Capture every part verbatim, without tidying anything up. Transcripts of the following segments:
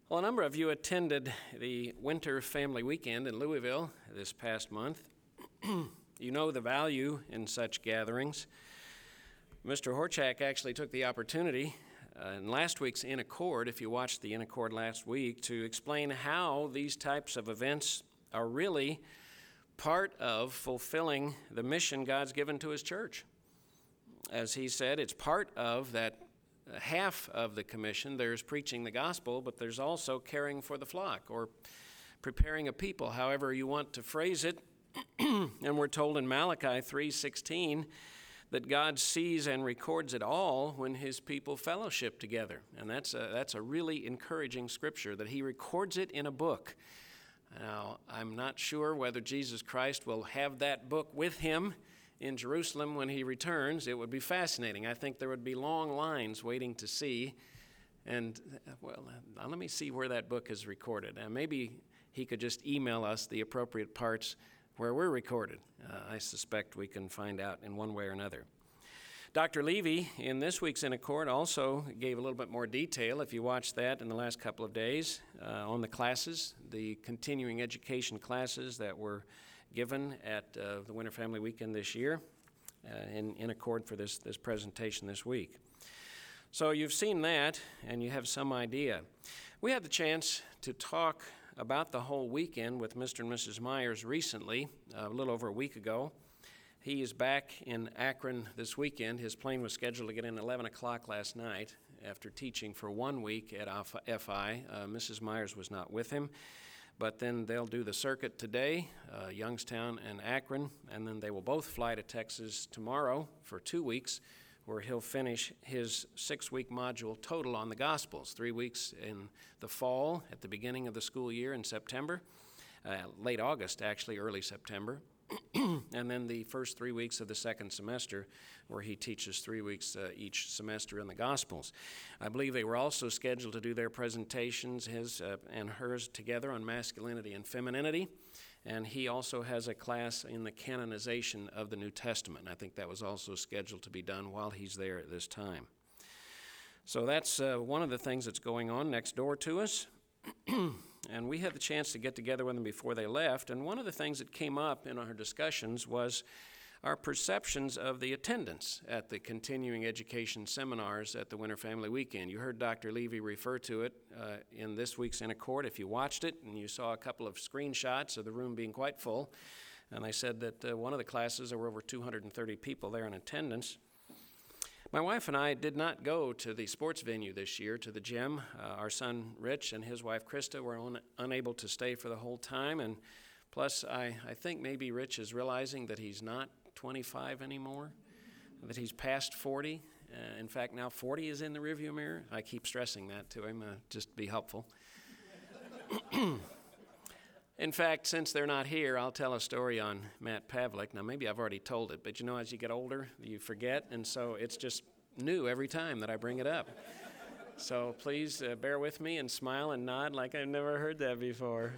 Well, a number of you attended the Winter Family Weekend in Louisville this past month. You know the value in such gatherings. Mister Horchak actually took the opportunity uh, in last week's In Accord, if you watched the In Accord last week, to explain how these types of events are really part of fulfilling the mission God's given to His church. As he said, it's part of that half of the commission. There's preaching the gospel, but there's also caring for the flock or preparing a people, however you want to phrase it. And we're told in Malachi three sixteen that God sees and records it all when His people fellowship together. And that's a, that's a really encouraging scripture, that He records it in a book. Now, I'm not sure whether Jesus Christ will have that book with Him in Jerusalem when He returns. It would be fascinating. I think there would be long lines waiting to see. And, well, let me see where that book is recorded. And maybe He could just email us the appropriate parts where we're recorded. Uh, I suspect we can find out in one way or another. Doctor Levy, in this week's In Accord, also gave a little bit more detail, if you watched that in the last couple of days, uh, on the classes, the continuing education classes that were given at uh, the Winter Family Weekend this year, uh, in, in accord for this, this presentation this week. So you've seen that, and you have some idea. We had the chance to talk about the whole weekend with Mister and Missus Myers recently, uh, a little over a week ago. He is back in Akron this weekend. His plane was scheduled to get in at eleven o'clock last night after teaching for one week at F I. Uh, Missus Myers was not with him. But then they'll do the circuit today, uh, Youngstown and Akron, and then they will both fly to Texas tomorrow for two weeks, where he'll finish his six-week module total on the Gospels, three weeks in the fall at the beginning of the school year in September, uh, late August, actually, early September, and then the first three weeks of the second semester, where he teaches three weeks uh, each semester in the Gospels. I believe they were also scheduled to do their presentations, his uh, and hers, together on masculinity and femininity, and he also has a class in the canonization of the New Testament. I think that was also scheduled to be done while he's there at this time. So that's uh, one of the things that's going on next door to us. And we had the chance to get together with them before they left, and one of the things that came up in our discussions was our perceptions of the attendance at the continuing education seminars at the Winter Family Weekend. You heard Doctor Levy refer to it uh, in this week's In Accord if you watched it, and you saw a couple of screenshots of the room being quite full. And I said that uh, one of the classes, there were over two hundred thirty people there in attendance. My wife and I did not go to the sports venue this year, to the gym. Uh, our son Rich and his wife Krista were un- unable to stay for the whole time, and plus I, I think maybe Rich is realizing that he's not twenty-five anymore, that he's past forty. Uh, in fact, now forty is in the rearview mirror. I keep stressing that to him, uh, just to be helpful. In fact, since they're not here, I'll tell a story on Matt Pavlik. Now, maybe I've already told it, but you know, as you get older, you forget, and so it's just new every time that I bring it up. So please uh, bear with me and smile and nod like I've never heard that before.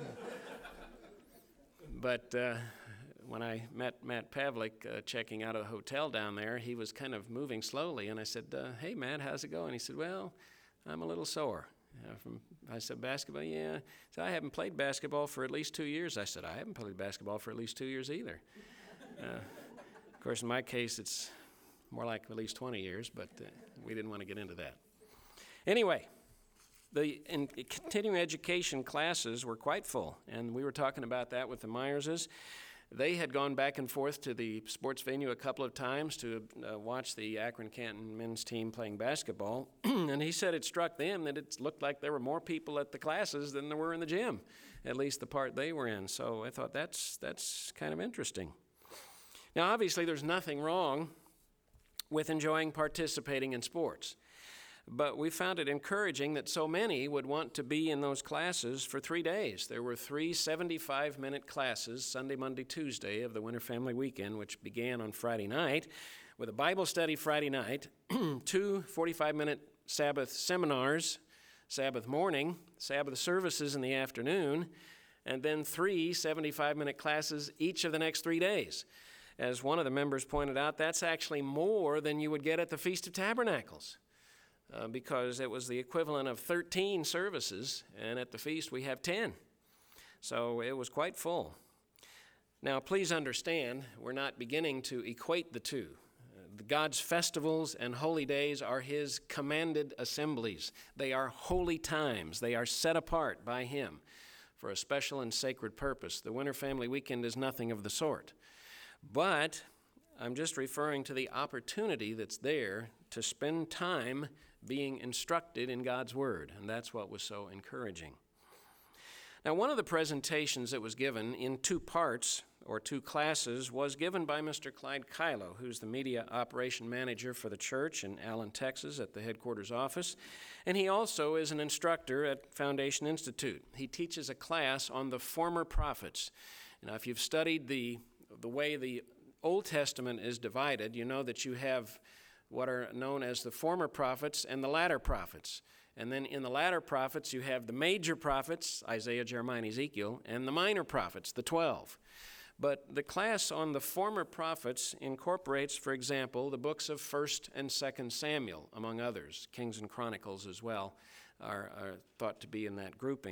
But uh, when I met Matt Pavlik uh, checking out of the hotel down there, he was kind of moving slowly, and I said, uh, hey, Matt, how's it going? He said, well, I'm a little sore. Uh, from, I said, basketball? Yeah. So I haven't played basketball for at least two years. I said, I haven't played basketball for at least two years either. Uh, of course, in my case, it's more like at least twenty years, but uh, we didn't want to get into that. Anyway, the in, continuing education classes were quite full, and we were talking about that with the Myerses. They had gone back and forth to the sports venue a couple of times to uh, watch the Akron-Canton men's team playing basketball, and he said it struck them that it looked like there were more people at the classes than there were in the gym, at least the part they were in. So I thought that's that's kind of interesting. Now, obviously, there's nothing wrong with enjoying participating in sports, but we found it encouraging that so many would want to be in those classes for three days. There were three seventy-five minute classes, Sunday, Monday, Tuesday, of the Winter Family Weekend, which began on Friday night, with a Bible study Friday night, two forty-five minute Sabbath seminars, Sabbath morning, Sabbath services in the afternoon, and then three seventy-five minute classes each of the next three days. As one of the members pointed out, that's actually more than you would get at the Feast of Tabernacles. uh, because it was the equivalent of thirteen services, and at the feast we have ten. So it was quite full. Now, please understand, we're not beginning to equate the two. Uh, God's festivals and holy days are His commanded assemblies. They are holy times. They are set apart by Him for a special and sacred purpose. The Winter Family Weekend is nothing of the sort. But I'm just referring to the opportunity that's there to spend time being instructed in God's Word, and that's what was so encouraging. Now, one of the presentations that was given in two parts, or two classes, was given by Mister Clyde Kylo, who's the media operation manager for the church in Allen, Texas, at the headquarters office, and he also is an instructor at Foundation Institute. He teaches a class on the former prophets. Now, if you've studied the, the way the Old Testament is divided, you know that you have what are known as the former prophets and the latter prophets. And then in the latter prophets, you have the major prophets, Isaiah, Jeremiah, and Ezekiel, and the minor prophets, the twelve. But the class on the former prophets incorporates, for example, the books of First and Second Samuel, among others. Kings and Chronicles as well are, are thought to be in that grouping.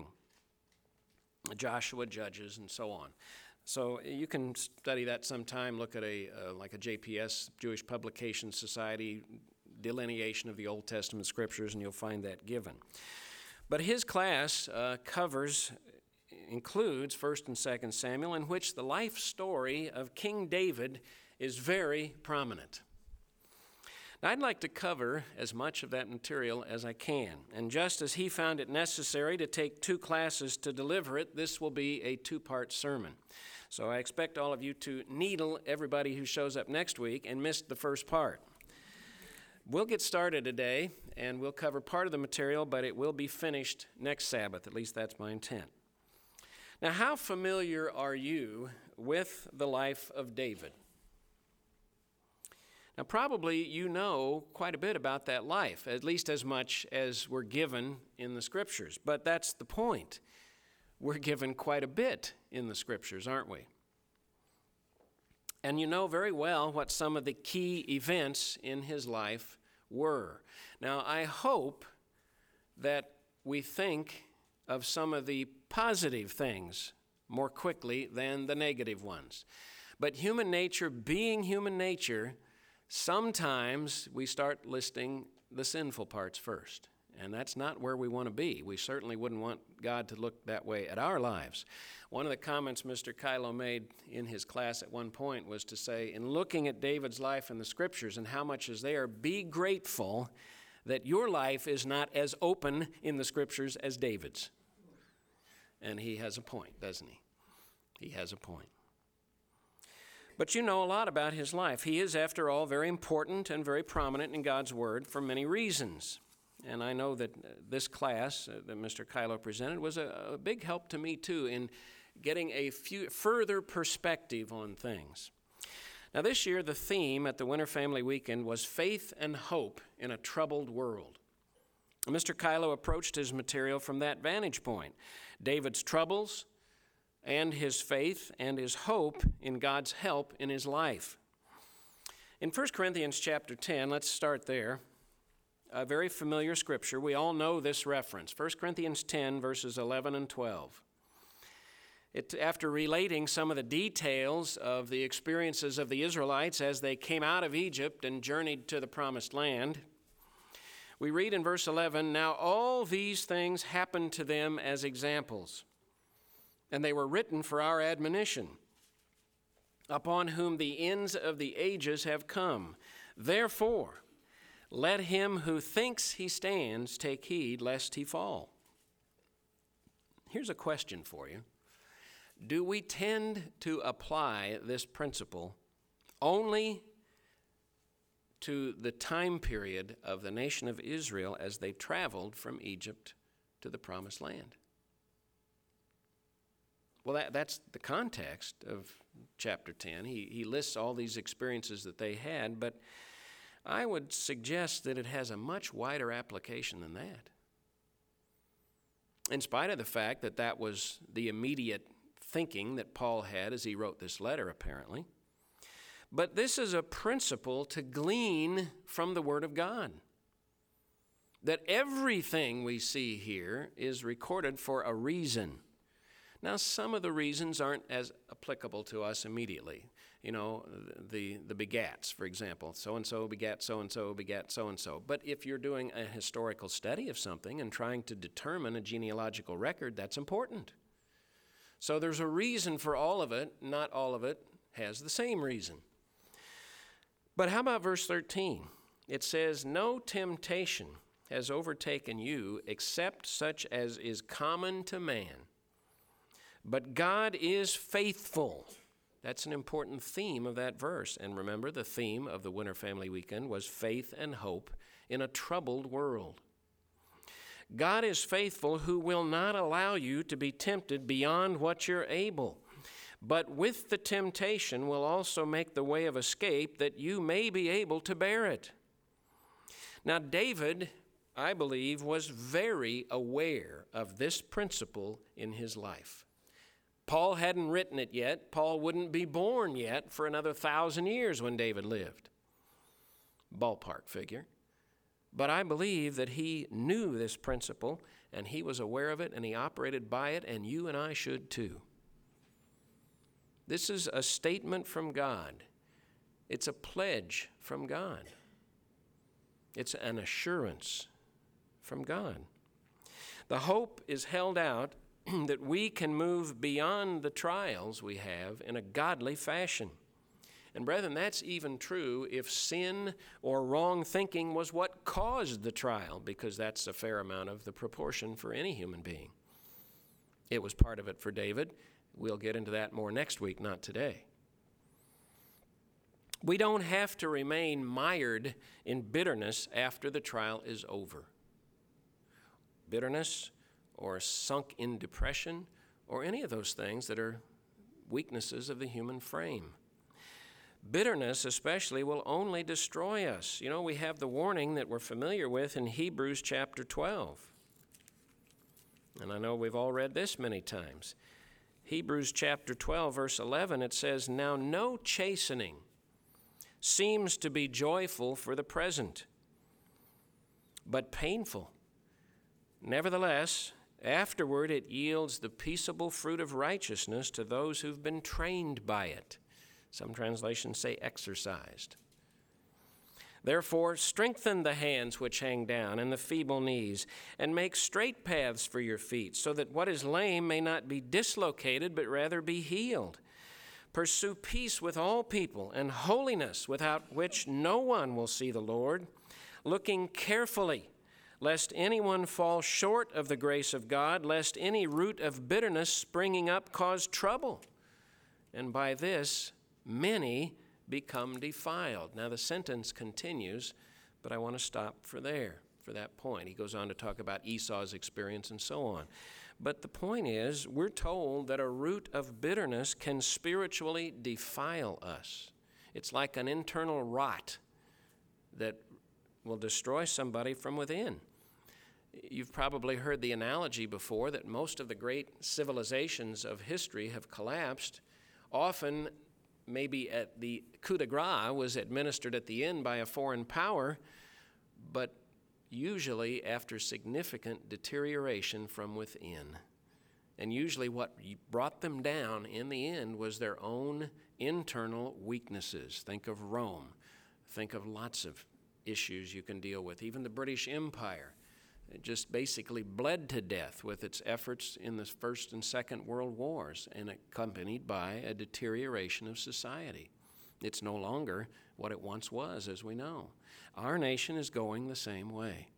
Joshua, Judges, and so on. So you can study that sometime, look at a uh, like a J P S, Jewish Publication Society, delineation of the Old Testament scriptures, and you'll find that given. But his class uh, covers, includes First and Second Samuel, in which the life story of King David is very prominent. Now, I'd like to cover as much of that material as I can, and just as he found it necessary to take two classes to deliver it, this will be a two-part sermon. So I expect all of you to needle everybody who shows up next week and missed the first part. We'll get started today, and we'll cover part of the material, but it will be finished next Sabbath. At least that's my intent. Now, how familiar are you with the life of David? Now, probably you know quite a bit about that life, at least as much as we're given in the Scriptures. But that's the point. We're given quite a bit in the Scriptures, aren't we? And you know very well what some of the key events in his life were. Now, I hope that we think of some of the positive things more quickly than the negative ones. But human nature, being human nature, sometimes we start listing the sinful parts first. And that's not where we want to be. We certainly wouldn't want God to look that way at our lives. One of the comments Mister Kylo made in his class at one point was to say, in looking at David's life in the Scriptures and how much is there, be grateful that your life is not as open in the Scriptures as David's. And he has a point, doesn't he? He has a point. But you know a lot about his life. He is, after all, very important and very prominent in God's Word for many reasons. And I know that this class uh, that Mister Kylo presented was a, a big help to me, too, in getting a few further perspective on things. Now, this year, the theme at the Winter Family Weekend was Faith and Hope in a Troubled World. Mister Kylo approached his material from that vantage point. David's troubles and his faith and his hope in God's help in his life. In First Corinthians chapter ten, let's start there. A very familiar scripture. We all know this reference. First Corinthians ten, verses eleven and twelve. It, after relating some of the details of the experiences of the Israelites as they came out of Egypt and journeyed to the promised land, we read in verse eleven, "Now all these things happened to them as examples, and they were written for our admonition, upon whom the ends of the ages have come. Therefore, let him who thinks he stands take heed lest he fall." Here's a question for you. Do we tend to apply this principle only to the time period of the nation of Israel as they traveled from Egypt to the promised land? Well, that, that's the context of chapter ten. He, he lists all these experiences that they had, but I would suggest that it has a much wider application than that. In spite of the fact that that was the immediate thinking that Paul had as he wrote this letter, apparently. But this is a principle to glean from the Word of God. that everything we see here is recorded for a reason. Now, some of the reasons aren't as applicable to us immediately. You know, the, the begats, for example. So-and-so begat so-and-so begat so-and-so. But if you're doing a historical study of something and trying to determine a genealogical record, that's important. So there's a reason for all of it. Not all of it has the same reason. But how about verse thirteen? It says, "No temptation has overtaken you except such as is common to man. But God is faithful." That's an important theme of that verse. And remember, the theme of the Winter Family Weekend was faith and hope in a troubled world. God is faithful, who will not allow you to be tempted beyond what you're able, but with the temptation will also make the way of escape that you may be able to bear it. Now, David, I believe, was very aware of this principle in his life. Paul hadn't written it yet. Paul wouldn't be born yet for another thousand years when David lived. Ballpark figure. But I believe that he knew this principle, and he was aware of it, and he operated by it, and you and I should too. This is a statement from God. It's a pledge from God. It's an assurance from God. The hope is held out that we can move beyond the trials we have in a godly fashion. And brethren, that's even true if sin or wrong thinking was what caused the trial, because that's a fair amount of the proportion for any human being. It was part of it for David. We'll get into that more next week, not today. We don't have to remain mired in bitterness after the trial is over. Bitterness or sunk in depression, or any of those things that are weaknesses of the human frame. Bitterness especially will only destroy us. You know, we have the warning that we're familiar with in Hebrews chapter twelve. And I know we've all read this many times. Hebrews chapter twelve, verse eleven, it says, "Now no chastening seems to be joyful for the present, but painful. Nevertheless, afterward, it yields the peaceable fruit of righteousness to those who've been trained by it." Some translations say exercised. "Therefore, strengthen the hands which hang down and the feeble knees, and make straight paths for your feet, so that what is lame may not be dislocated, but rather be healed. Pursue peace with all people and holiness, without which no one will see the Lord, looking carefully, lest anyone fall short of the grace of God, lest any root of bitterness springing up cause trouble. And by this, many become defiled." Now the sentence continues, but I want to stop for there, for that point. He goes on to talk about Esau's experience and so on. But the point is, we're told that a root of bitterness can spiritually defile us. It's like an internal rot that will destroy somebody from within. You've probably heard the analogy before that most of the great civilizations of history have collapsed. Often, maybe at the coup de grace was administered at the end by a foreign power, but usually after significant deterioration from within. And usually what brought them down in the end was their own internal weaknesses. Think of Rome. Think of lots of issues you can deal with. Even the British Empire. It just basically bled to death with its efforts in the First and Second World Wars, and accompanied by a deterioration of society. It's no longer what it once was, as we know. Our nation is going the same way.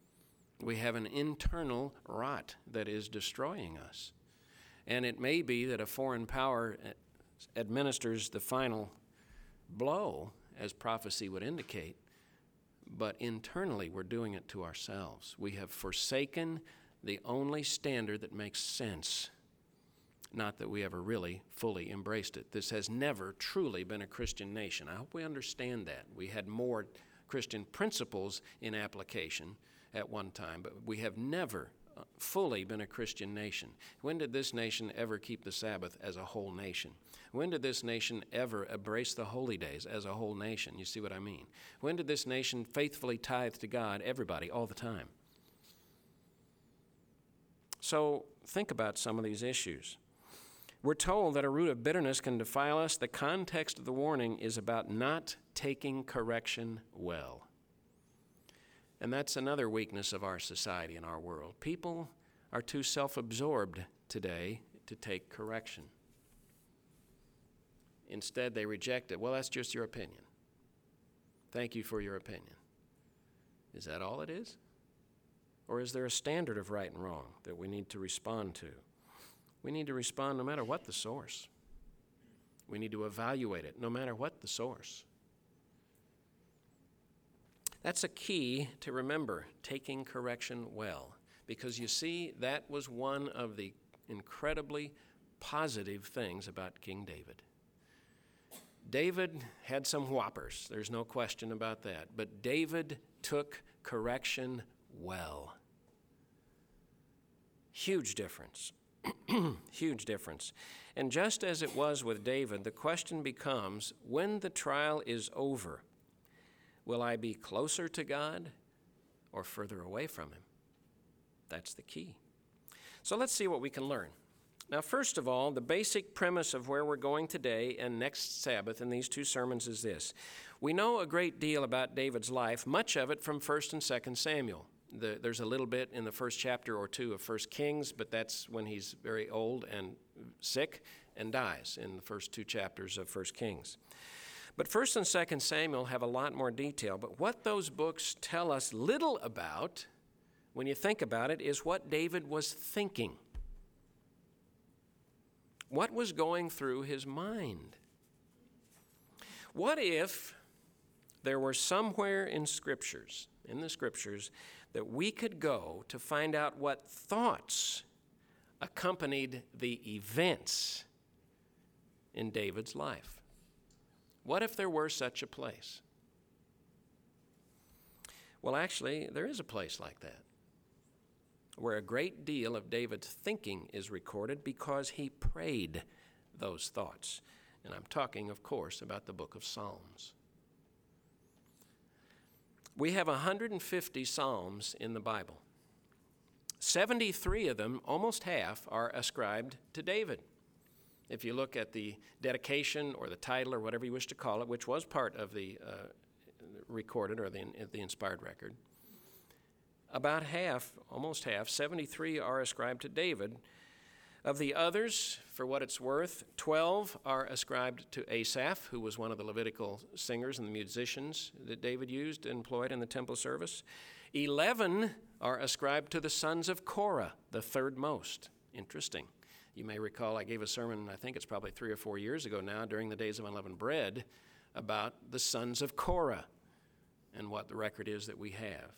We have an internal rot that is destroying us. And it may be that a foreign power administers the final blow, as prophecy would indicate, but internally we're doing it to ourselves. We have forsaken the only standard that makes sense. Not that we ever really fully embraced it. This has never truly been a Christian nation. I hope we understand that. We had more Christian principles in application at one time, but we have never fully been a Christian nation. When did this nation ever keep the Sabbath as a whole nation? When did this nation ever embrace the holy days as a whole nation? You see what I mean? When did this nation faithfully tithe to God, everybody, all the time? So think about some of these issues. We're told that a root of bitterness can defile us. The context of the warning is about not taking correction well. And that's another weakness of our society and our world. People are too self-absorbed today to take correction. Instead, they reject it. Well, that's just your opinion. Thank you for your opinion. Is that all it is? Or is there a standard of right and wrong that we need to respond to? We need to respond no matter what the source. We need to evaluate it no matter what the source. That's a key to remember, taking correction well. Because you see, that was one of the incredibly positive things about King David. David had some whoppers, there's no question about that. But David took correction well. Huge difference. Huge difference. And just as it was with David, the question becomes, when the trial is over, will I be closer to God or further away from Him? That's the key. So let's see what we can learn. Now, first of all, the basic premise of where we're going today and next Sabbath in these two sermons is this. We know a great deal about David's life, much of it from First and Second Samuel. The, there's a little bit in the first chapter or two of First Kings, but that's when he's very old and sick and dies in the first two chapters of First Kings. But First and Second Samuel have a lot more detail. But what those books tell us little about, when you think about it, is what David was thinking. What was going through his mind? What if there were somewhere in Scriptures, in the Scriptures, that we could go to find out what thoughts accompanied the events in David's life? What if there were such a place? Well, actually, there is a place like that, where a great deal of David's thinking is recorded because he prayed those thoughts. And I'm talking, of course, about the book of Psalms. We have one hundred fifty Psalms in the Bible. seventy-three of them, almost half, are ascribed to David. If you look at the dedication or the title or whatever you wish to call it, which was part of the uh, recorded or the, the inspired record, about half, almost half, seventy-three are ascribed to David. Of the others, for what it's worth, twelve are ascribed to Asaph, who was one of the Levitical singers and the musicians that David used, employed in the temple service. eleven are ascribed to the sons of Korah, the third most. Interesting. You may recall I gave a sermon, I think it's probably three or four years ago now, during the Days of Unleavened Bread, about the sons of Korah and what the record is that we have.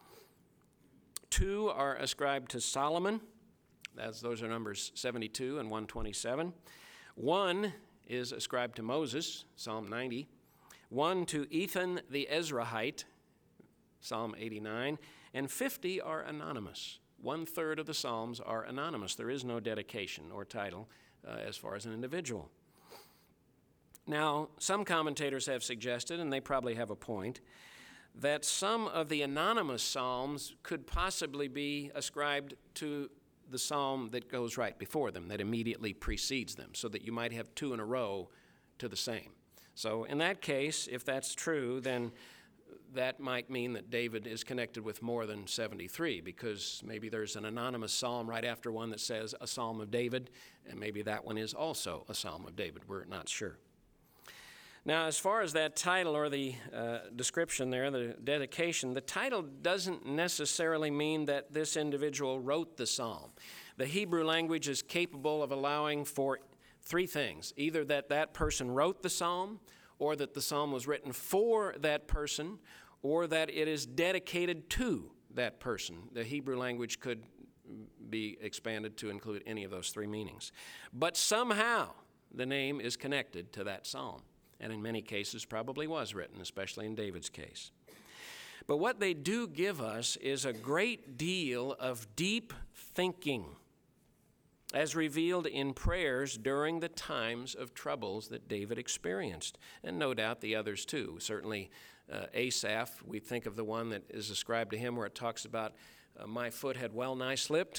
Two are ascribed to Solomon. As those are numbers seventy-two and one twenty-seven. One is ascribed to Moses, Psalm ninety. One to Ethan the Ezrahite, Psalm eighty-nine. And fifty are anonymous. One-third of the Psalms are anonymous. There is no dedication or title uh, as far as an individual. Now, some commentators have suggested, and they probably have a point, that some of the anonymous Psalms could possibly be ascribed to the psalm that goes right before them, that immediately precedes them, so that you might have two in a row to the same. So in that case, if that's true, then that might mean that David is connected with more than seventy-three, because maybe there's an anonymous psalm right after one that says a psalm of David, and maybe that one is also a psalm of David. We're not sure. Now, as far as that title or the uh, description there, the dedication, the title doesn't necessarily mean that this individual wrote the psalm. The Hebrew language is capable of allowing for three things: either that that person wrote the psalm, or that the psalm was written for that person, or that it is dedicated to that person. The Hebrew language could be expanded to include any of those three meanings. But somehow the name is connected to that psalm, and in many cases probably was written, especially in David's case. But what they do give us is a great deal of deep thinking, as revealed in prayers during the times of troubles that David experienced, and no doubt the others too. Certainly uh, Asaph, we think of the one that is ascribed to him where it talks about, uh, my foot had well nigh slipped,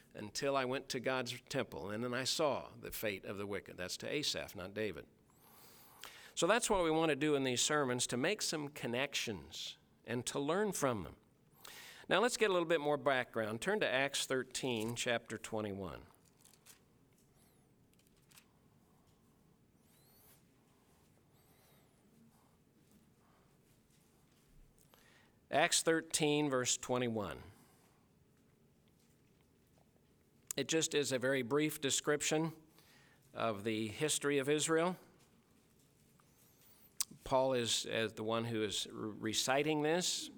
until I went to God's temple, and then I saw the fate of the wicked. That's to Asaph, not David. So that's what we want to do in these sermons, to make some connections and to learn from them. Now let's get a little bit more background. Turn to Acts thirteen, chapter twenty-one. Acts thirteen, verse twenty-one. It just is a very brief description of the history of Israel. Paul is as the one who is reciting this,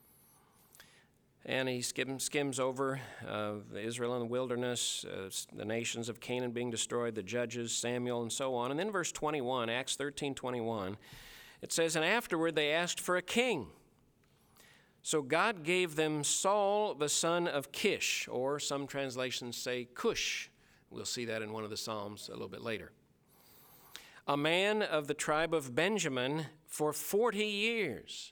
and he skims, skims over uh, Israel in the wilderness, uh, the nations of Canaan being destroyed, the judges, Samuel, and so on. And then verse twenty-one, Acts thirteen twenty-one, it says, "And afterward they asked for a king. So God gave them Saul the son of Kish," or some translations say Cush. We'll see that in one of the Psalms a little bit later. "A man of the tribe of Benjamin for forty years.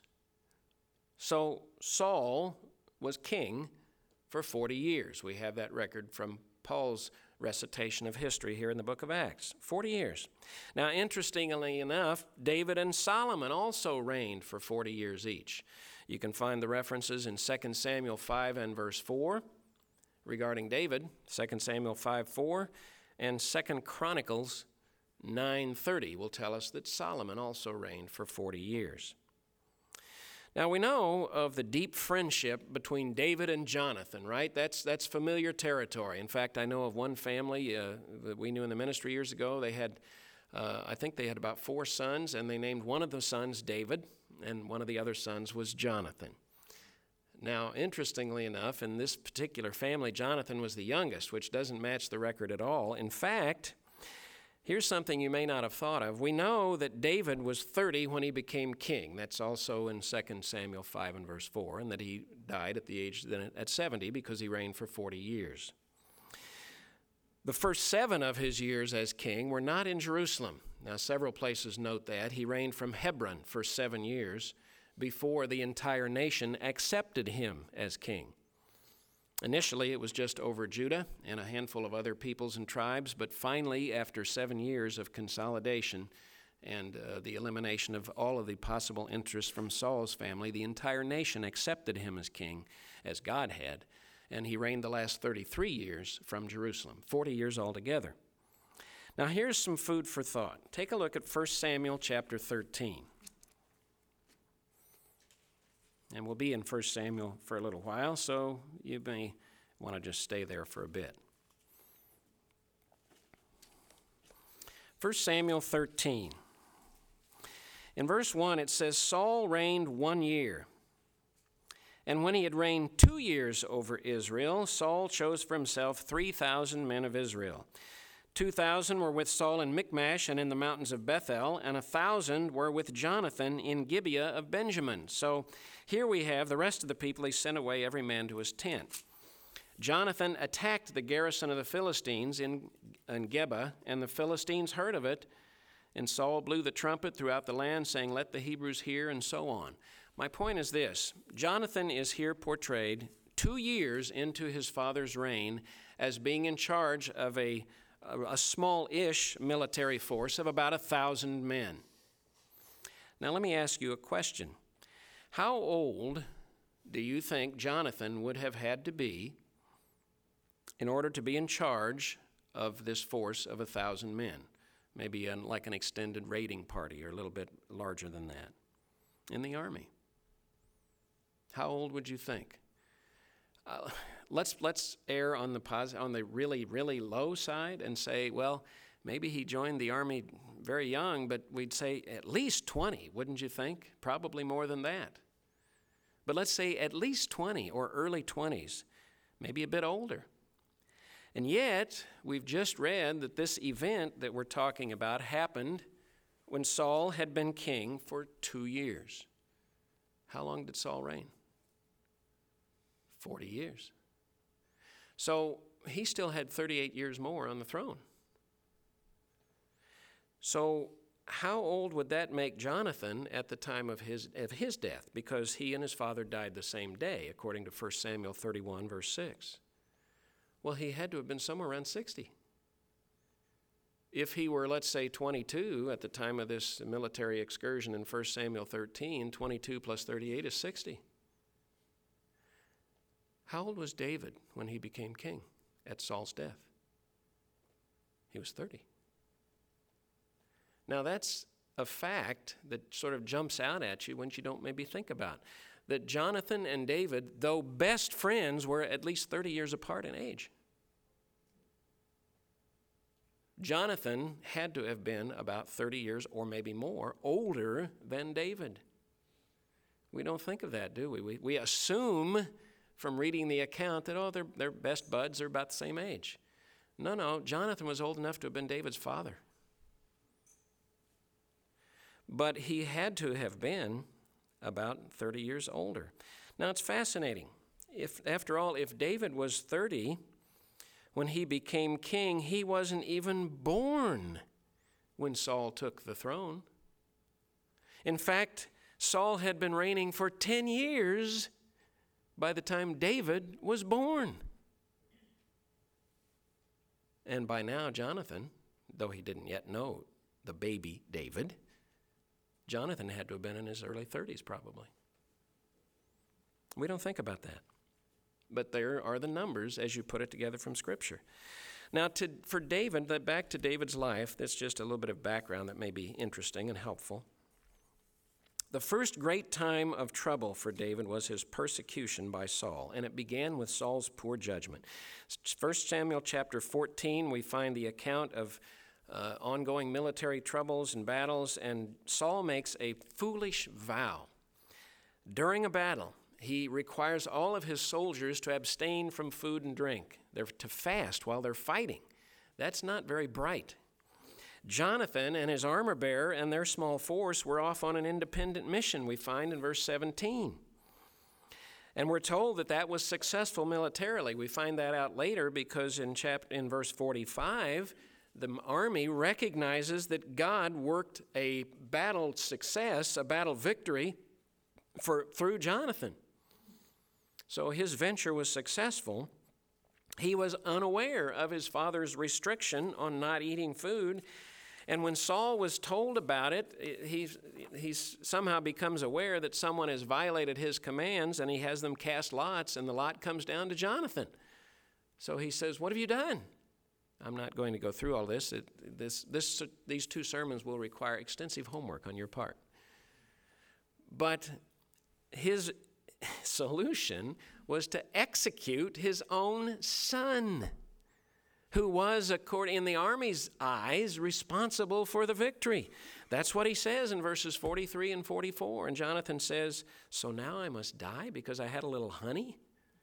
So Saul was king for forty years. We have that record from Paul's recitation of history here in the book of Acts. forty years. Now, interestingly enough, David and Solomon also reigned for forty years each. You can find the references in Second Samuel five and verse four regarding David, Second Samuel five four, and Second Chronicles nine thirty will tell us that Solomon also reigned for forty years. Now, we know of the deep friendship between David and Jonathan, right? That's that's familiar territory. In fact, I know of one family uh, that we knew in the ministry years ago. They had, uh, I think they had about four sons, and they named one of the sons David, and one of the other sons was Jonathan. Now, interestingly enough, in this particular family, Jonathan was the youngest, which doesn't match the record at all. In fact, here's something you may not have thought of. We know that David was thirty when he became king. That's also in Second Samuel five and verse four, and that he died at the age at seventy because he reigned for forty years. The first seven of his years as king were not in Jerusalem. Now, several places note that. He reigned from Hebron for seven years before the entire nation accepted him as king. Initially, it was just over Judah and a handful of other peoples and tribes, but finally, after seven years of consolidation and uh, the elimination of all of the possible interests from Saul's family, the entire nation accepted him as king, as God had, and he reigned the last thirty-three years from Jerusalem, forty years altogether. Now, here's some food for thought. Take a look at First Samuel chapter thirteen. And we'll be in First Samuel for a little while, so you may want to just stay there for a bit. First Samuel thirteen. In verse one, it says, "Saul reigned one year. And when he had reigned two years over Israel, Saul chose for himself three thousand men of Israel. Two thousand were with Saul in Michmash and in the mountains of Bethel, and a thousand were with Jonathan in Gibeah of Benjamin." So here we have the rest of the people. He sent away every man to his tent. Jonathan attacked the garrison of the Philistines in, in Geba, and the Philistines heard of it. And Saul blew the trumpet throughout the land, saying, "Let the Hebrews hear," and so on. My point is this. Jonathan is here portrayed two years into his father's reign as being in charge of a, a small-ish military force of about a thousand men. Now, let me ask you a question. How old do you think Jonathan would have had to be in order to be in charge of this force of a thousand men? Maybe an, like an extended raiding party or a little bit larger than that in the army. How old would you think? Uh, let's let's err on the posi- on the really, really low side and say, well, maybe he joined the army very young, but we'd say at least twenty, wouldn't you think? Probably more than that. But let's say at least twenty or early twenties, maybe a bit older. And yet, we've just read that this event that we're talking about happened when Saul had been king for two years. How long did Saul reign? forty years. So he still had thirty-eight years more on the throne. So how old would that make Jonathan at the time of his of his death? Because he and his father died the same day, according to First Samuel thirty-one, verse six. Well, he had to have been somewhere around sixty. If he were, let's say, twenty-two at the time of this military excursion in First Samuel thirteen, twenty-two plus thirty-eight is sixty. How old was David when he became king at Saul's death? He was thirty. Now that's a fact that sort of jumps out at you when you don't maybe think about. That Jonathan and David, though best friends, were at least thirty years apart in age. Jonathan had to have been about thirty years or maybe more older than David. We don't think of that, do we? We, we assume from reading the account that, oh, they're, they're best buds, are about the same age. No, no, Jonathan was old enough to have been David's father. But he had to have been about thirty years older. Now, it's fascinating. If, after all, if David was thirty when he became king, he wasn't even born when Saul took the throne. In fact, Saul had been reigning for ten years by the time David was born. And by now, Jonathan, though he didn't yet know the baby David, Jonathan had to have been in his early thirties probably. We don't think about that. But there are the numbers as you put it together from Scripture. Now, to, for David, that back to David's life, that's just a little bit of background that may be interesting and helpful. The first great time of trouble for David was his persecution by Saul, and it began with Saul's poor judgment. First Samuel chapter fourteen, we find the account of uh, ongoing military troubles and battles, and Saul makes a foolish vow. During a battle, he requires all of his soldiers to abstain from food and drink. They're to fast while they're fighting. That's not very bright. Jonathan and his armor bearer and their small force were off on an independent mission, we find in verse seventeen. And we're told that that was successful militarily. We find that out later because in chapter, in verse forty-five, the army recognizes that God worked a battle success, a battle victory for through Jonathan. So his venture was successful. He was unaware of his father's restriction on not eating food. And when Saul was told about it, he, he somehow becomes aware that someone has violated his commands, and he has them cast lots, and the lot comes down to Jonathan. So he says, "What have you done?" I'm not going to go through all this. It, this, this. These two sermons will require extensive homework on your part. But his solution was to execute his own son, who was, according in the army's eyes, responsible for the victory. That's what he says in verses forty-three and forty-four. And Jonathan says, "So now I must die because I had a little honey?"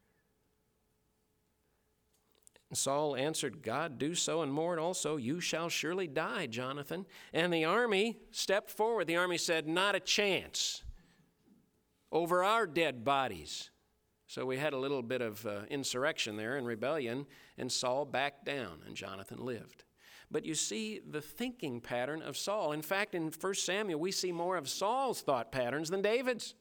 And Saul answered, "God, do so and more, and also you shall surely die, Jonathan." And the army stepped forward. The army said, "Not a chance. Over our dead bodies." So we had a little bit of uh, insurrection there and rebellion, and Saul backed down, and Jonathan lived. But you see the thinking pattern of Saul. In fact, in First Samuel, we see more of Saul's thought patterns than David's.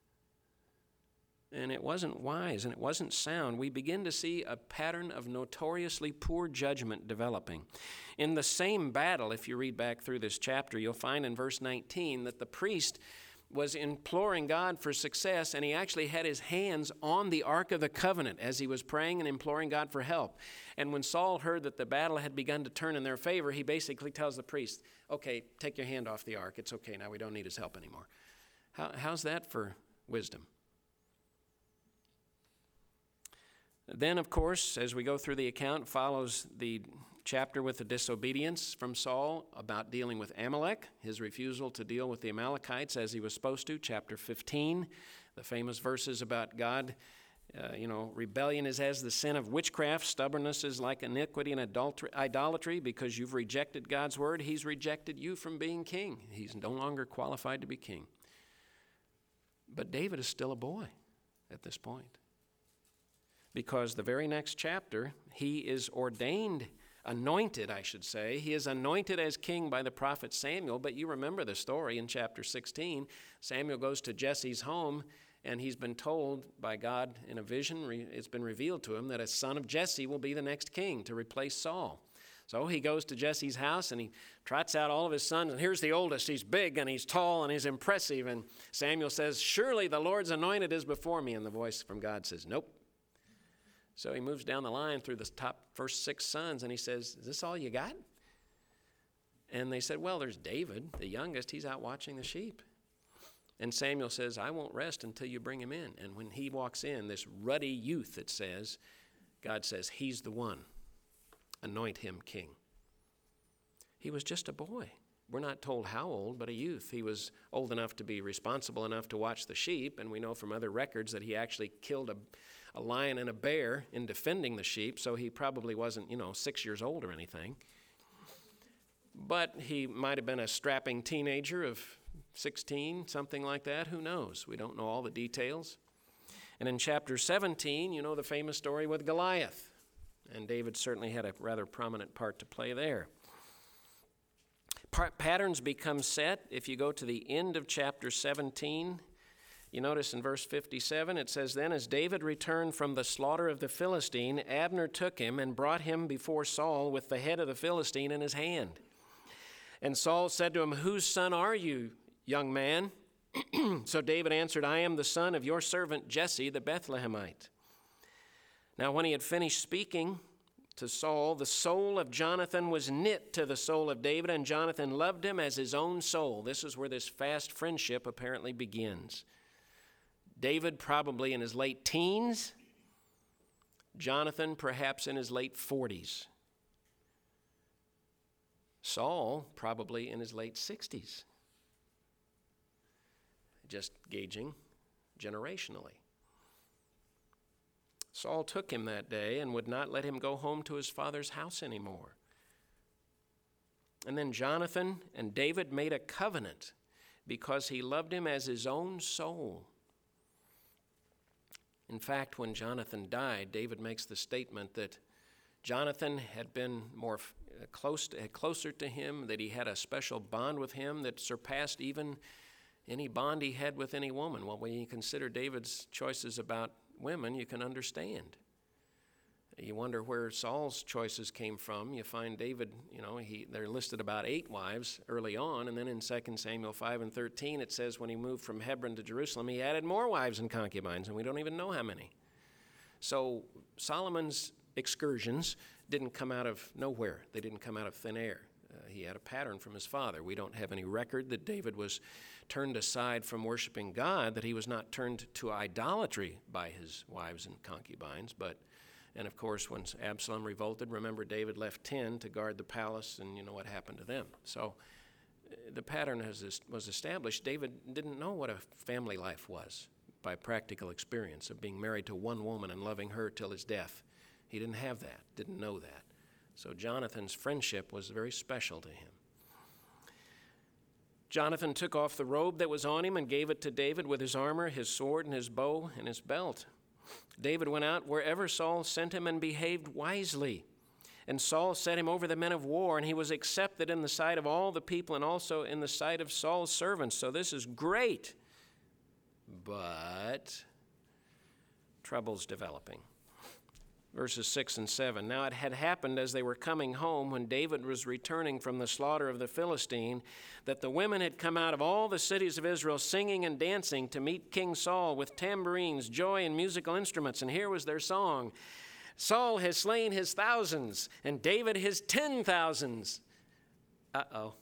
And it wasn't wise, and it wasn't sound. We begin to see a pattern of notoriously poor judgment developing. In the same battle, if you read back through this chapter, you'll find in verse nineteen that the priest was imploring God for success, and he actually had his hands on the Ark of the Covenant as he was praying and imploring God for help. And when Saul heard that the battle had begun to turn in their favor, he basically tells the priest, "Okay, take your hand off the Ark. It's okay now. We don't need his help anymore." How, how's that for wisdom? Then, of course, as we go through the account, follows the chapter with the disobedience from Saul about dealing with Amalek, his refusal to deal with the Amalekites as he was supposed to, chapter fifteen, the famous verses about God, uh, you know, rebellion is as the sin of witchcraft, stubbornness is like iniquity and adultery, idolatry, because you've rejected God's word, he's rejected you from being king. He's no longer qualified to be king. But David is still a boy at this point, because the very next chapter, he is ordained, anointed, I should say. He is anointed as king by the prophet Samuel, but you remember the story in chapter sixteen. Samuel goes to Jesse's home, And he's been told by God in a vision, it's been revealed to him that a son of Jesse will be the next king to replace Saul. So he goes to Jesse's house and he trots out all of his sons. And here's the oldest. He's big and he's tall and he's impressive. And Samuel says, surely the Lord's anointed is before me. And the voice from God says, nope. So he moves down the line through the top first six sons and he says, is this all you got? And they said, well, there's David, the youngest. He's out watching the sheep. And Samuel says, I won't rest until you bring him in. And when he walks in, this ruddy youth, it says, God says, he's the one. Anoint him king. He was just a boy. We're not told how old, but a youth. He was old enough to be responsible enough to watch the sheep, and we know from other records that he actually killed a, a lion and a bear in defending the sheep, so he probably wasn't, you know, six years old or anything. But he might have been a strapping teenager of sixteen, something like that. Who knows? We don't know all the details. And in chapter seventeen, you know the famous story with Goliath. And David certainly had a rather prominent part to play there. Part, patterns become set. If you go to the end of chapter seventeen, you notice in verse fifty-seven, it says, then as David returned from the slaughter of the Philistine, Abner took him and brought him before Saul with the head of the Philistine in his hand. And Saul said to him, whose son are you, young man? So David answered, I am the son of your servant Jesse the Bethlehemite. Now, when he had finished speaking to Saul, the soul of Jonathan was knit to the soul of David, and Jonathan loved him as his own soul. This is where this fast friendship apparently begins. David probably in his late teens, Jonathan perhaps in his late forties. Saul probably in his late sixties. Just gauging generationally. Saul took him that day and would not let him go home to his father's house anymore. And then Jonathan and David made a covenant because he loved him as his own soul. In fact, when Jonathan died, David makes the statement that Jonathan had been more close to, closer to him, that he had a special bond with him that surpassed even any bond he had with any woman. Well, when you consider David's choices about women, you can understand. You wonder where Saul's choices came from. You find David, you know, he they're listed about eight wives early on, and then in Second Samuel five and thirteen, it says when he moved from Hebron to Jerusalem, he added more wives and concubines, and we don't even know how many. So Solomon's excursions didn't come out of nowhere. They didn't come out of thin air. Uh, he had a pattern from his father. We don't have any record that David was turned aside from worshiping God, that he was not turned to idolatry by his wives and concubines. But, and of course, when Absalom revolted, remember David left ten to guard the palace, and you know what happened to them. So uh, the pattern has, was established. David didn't know what a family life was by practical experience of being married to one woman and loving her till his death. He didn't have that, didn't know that. So Jonathan's friendship was very special to him. Jonathan took off the robe that was on him and gave it to David with his armor, his sword, and his bow, and his belt. David went out wherever Saul sent him and behaved wisely. And Saul set him over the men of war, and he was accepted in the sight of all the people and also in the sight of Saul's servants. So this is great. But trouble's developing. Verses six and seven. Now it had happened as they were coming home, when David was returning from the slaughter of the Philistine, that the women had come out of all the cities of Israel singing and dancing to meet King Saul with tambourines, joy, and musical instruments. And here was their song. Saul has slain his thousands, and David his ten thousands. Uh-oh.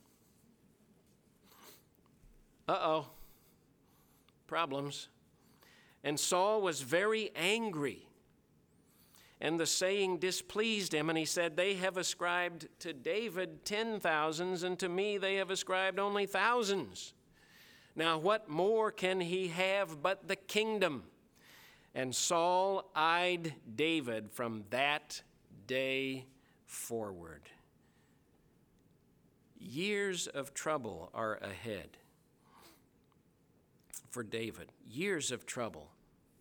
Uh-oh. Problems. And Saul was very angry. And the saying displeased him, and he said, they have ascribed to David ten thousands, and to me they have ascribed only thousands. Now what more can he have but the kingdom? And Saul eyed David from that day forward. Years of trouble are ahead for David. Years of trouble.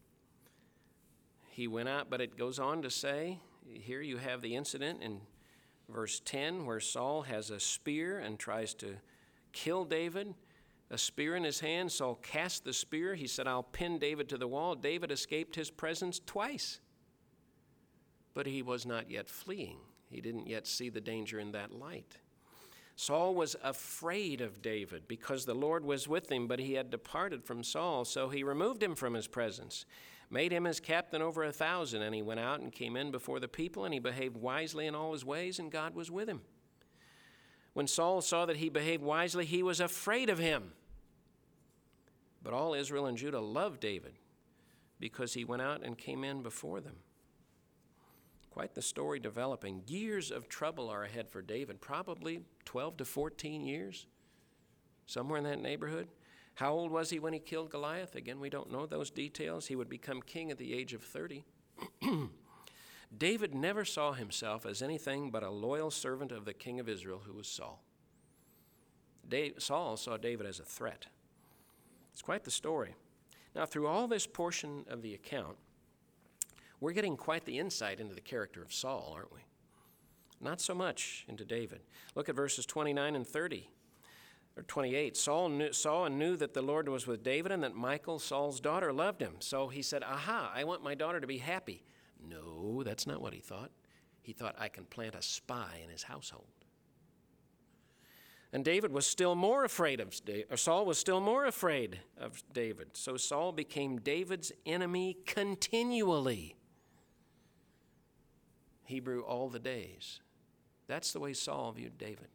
He went out, but it goes on to say, here you have the incident in verse ten where Saul has a spear and tries to kill David. a spear in his hand. Saul cast the spear. He said, I'll pin David to the wall. David escaped his presence twice. But he was not yet fleeing. He didn't yet see the danger in that light. Saul was afraid of David because the Lord was with him, but he had departed from Saul. So he removed him from his presence, made him his captain over a thousand, and he went out and came in before the people, and he behaved wisely in all his ways, and God was with him. When Saul saw that he behaved wisely, he was afraid of him. But all Israel and Judah loved David because he went out and came in before them. Quite the story developing. Years of trouble are ahead for David, probably twelve to fourteen years, somewhere in that neighborhood. How old was he when he killed Goliath? Again, we don't know those details. He would become king at the age of thirty. David never saw himself as anything but a loyal servant of the king of Israel, who was Saul. Dave, Saul saw David as a threat. It's quite the story. Now, through all this portion of the account, we're getting quite the insight into the character of Saul, aren't we? Not so much into David. Look at verses twenty-nine and thirty, or twenty-eight. Saul knew, saw and knew that the Lord was with David and that Michal, Saul's daughter, loved him. So he said, aha, I want my daughter to be happy. No, that's not what he thought. He thought, I can plant a spy in his household. And David was still more afraid of, or Saul was still more afraid of David. So Saul became David's enemy continually. Hebrew all the days. That's the way Saul viewed David.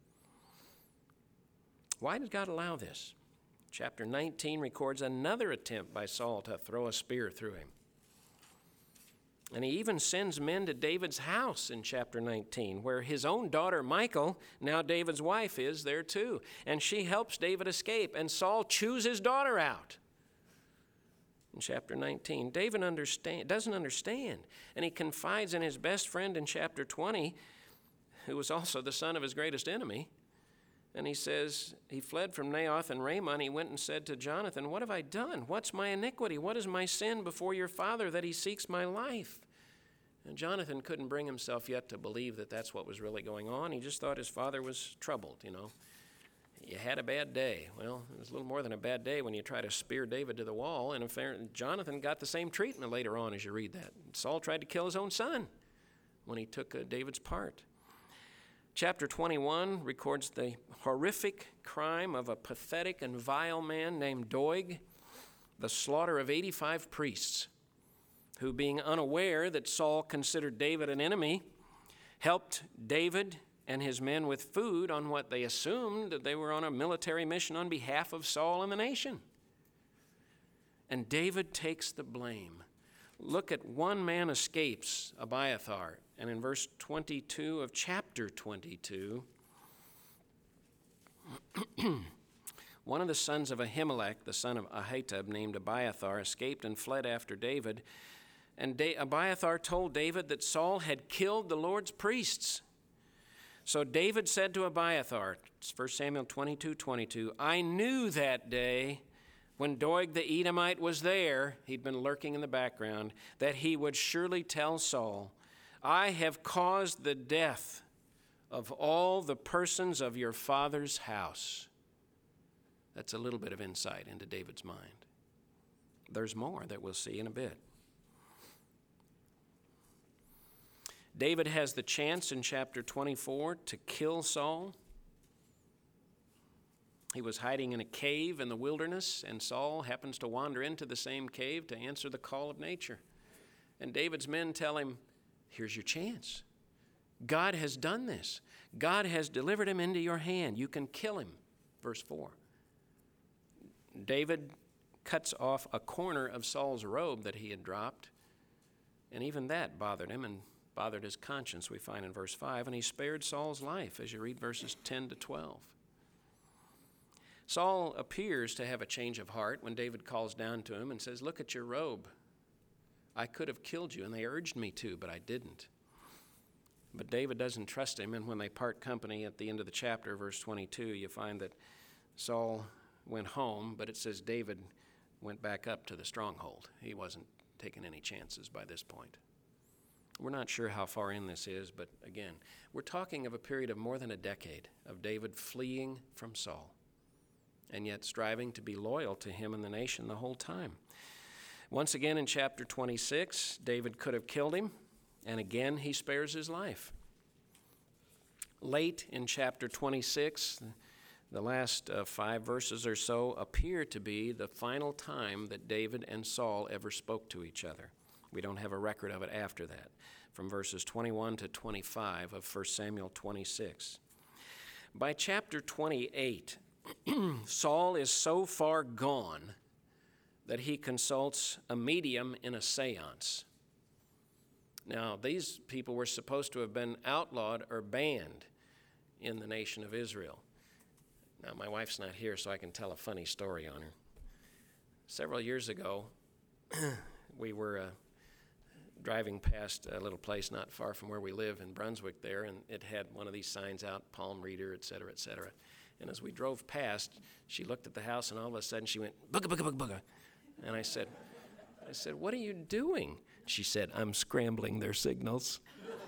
Why did God allow this? Chapter nineteen records another attempt by Saul to throw a spear through him. And he even sends men to David's house in chapter nineteen, where his own daughter Michal, now David's wife, is there too. And she helps David escape, and Saul chews his daughter out. In chapter nineteen, David understand, doesn't understand, and he confides in his best friend in chapter twenty, who was also the son of his greatest enemy. And he says, he fled from Naioth and Ramah, and he went and said to Jonathan, what have I done? What's my iniquity? What is my sin before your father that he seeks my life? And Jonathan couldn't bring himself yet to believe that that's what was really going on. He just thought his father was troubled, you know. You had a bad day. Well, it was a little more than a bad day when you try to spear David to the wall. And in fact, Jonathan got the same treatment later on as you read that. Saul tried to kill his own son when he took uh, David's part. Chapter twenty-one records the horrific crime of a pathetic and vile man named Doeg, the slaughter of eighty-five priests, who, being unaware that Saul considered David an enemy, helped David and his men with food on what they assumed that they were on a military mission on behalf of Saul and the nation. And David takes the blame. Look at one man escapes, Abiathar, and in verse twenty-two of chapter twenty-two, one of the sons of Ahimelech, the son of Ahitub, named Abiathar, escaped and fled after David. And da- Abiathar told David that Saul had killed the Lord's priests. So David said to Abiathar, First Samuel twenty-two twenty-two, I knew that day when Doeg the Edomite was there, he'd been lurking in the background, that he would surely tell Saul, I have caused the death of all the persons of your father's house. That's a little bit of insight into David's mind. There's more that we'll see in a bit. David has the chance in chapter twenty-four to kill Saul. He was hiding in a cave in the wilderness, and Saul happens to wander into the same cave to answer the call of nature. And David's men tell him, here's your chance. God has done this. God has delivered him into your hand. You can kill him. Verse four. David cuts off a corner of Saul's robe that he had dropped, and even that bothered him and bothered his conscience, we find in verse five, and he spared Saul's life, as you read verses ten to twelve. Saul appears to have a change of heart when David calls down to him and says, look at your robe. I could have killed you, and they urged me to, but I didn't. But David doesn't trust him, and when they part company at the end of the chapter, verse twenty-two, you find that Saul went home, but it says David went back up to the stronghold. He wasn't taking any chances by this point. We're not sure how far in this is, but again, we're talking of a period of more than a decade of David fleeing from Saul. and yet striving to be loyal to him and the nation the whole time. Once again in chapter twenty-six, David could have killed him, and again he spares his life. Late in chapter twenty-six, the last uh, five verses or so appear to be the final time that David and Saul ever spoke to each other. We don't have a record of it after that, from verses twenty-one to twenty-five of First Samuel twenty-six. By chapter twenty-eight, Saul is so far gone that he consults a medium in a seance. Now, these people were supposed to have been outlawed or banned in the nation of Israel. Now, my wife's not here, so I can tell a funny story on her. Several years ago, we were uh, driving past a little place not far from where we live in Brunswick there, and it had one of these signs out, palm reader, et cetera, et cetera. And as we drove past, she looked at the house, and all of a sudden she went, booga, booga, booga, booga. And I said, I said, what are you doing? She said, I'm scrambling their signals.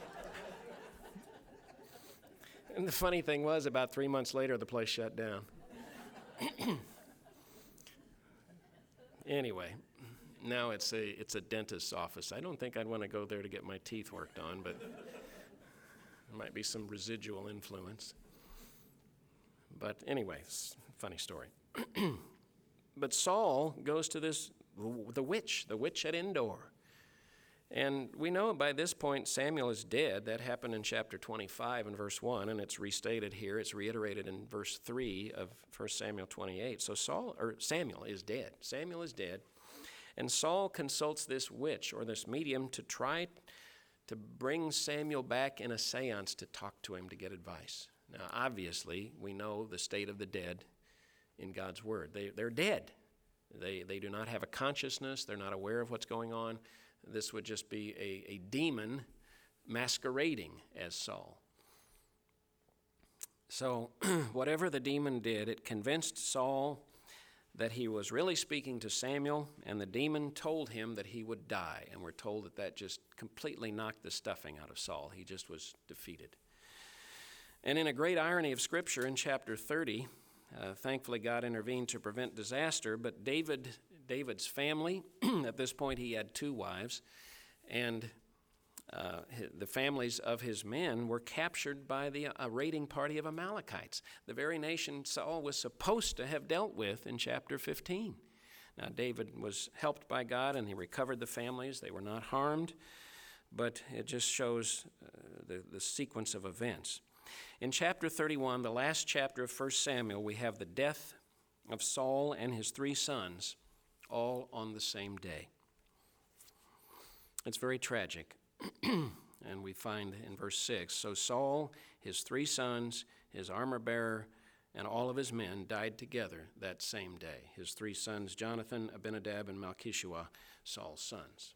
And the funny thing was, about three months later, the place shut down. Anyway, now it's a it's a dentist's office. I don't think I'd want to go there to get my teeth worked on, but there might be some residual influence. But anyway, it's a funny story. But Saul goes to this, the witch, the witch at Endor. And we know by this point Samuel is dead. That happened in chapter twenty-five and verse one, and it's restated here. It's reiterated in verse three of First Samuel twenty-eight. So Saul, or Samuel is dead. Samuel is dead. And Saul consults this witch or this medium to try to bring Samuel back in a seance to talk to him to get advice. Now, obviously, we know the state of the dead in God's word. They, they're dead. They, they do not have a consciousness. They're not aware of what's going on. This would just be a, a demon masquerading as Saul. So whatever the demon did, it convinced Saul that he was really speaking to Samuel, and the demon told him that he would die. And we're told that that just completely knocked the stuffing out of Saul. He just was defeated. And in a great irony of Scripture, in chapter thirty, uh, thankfully God intervened to prevent disaster, but David, David's family, at this point he had two wives, and uh, the families of his men were captured by the uh, raiding party of Amalekites, the very nation Saul was supposed to have dealt with in chapter fifteen. Now David was helped by God, and he recovered the families. They were not harmed, but it just shows uh, the, the sequence of events. In chapter thirty-one, the last chapter of First Samuel, we have the death of Saul and his three sons, all on the same day. It's very tragic. And we find in verse six, so Saul, his three sons, his armor-bearer, and all of his men died together that same day. His three sons, Jonathan, Abinadab, and Malchishua, Saul's sons.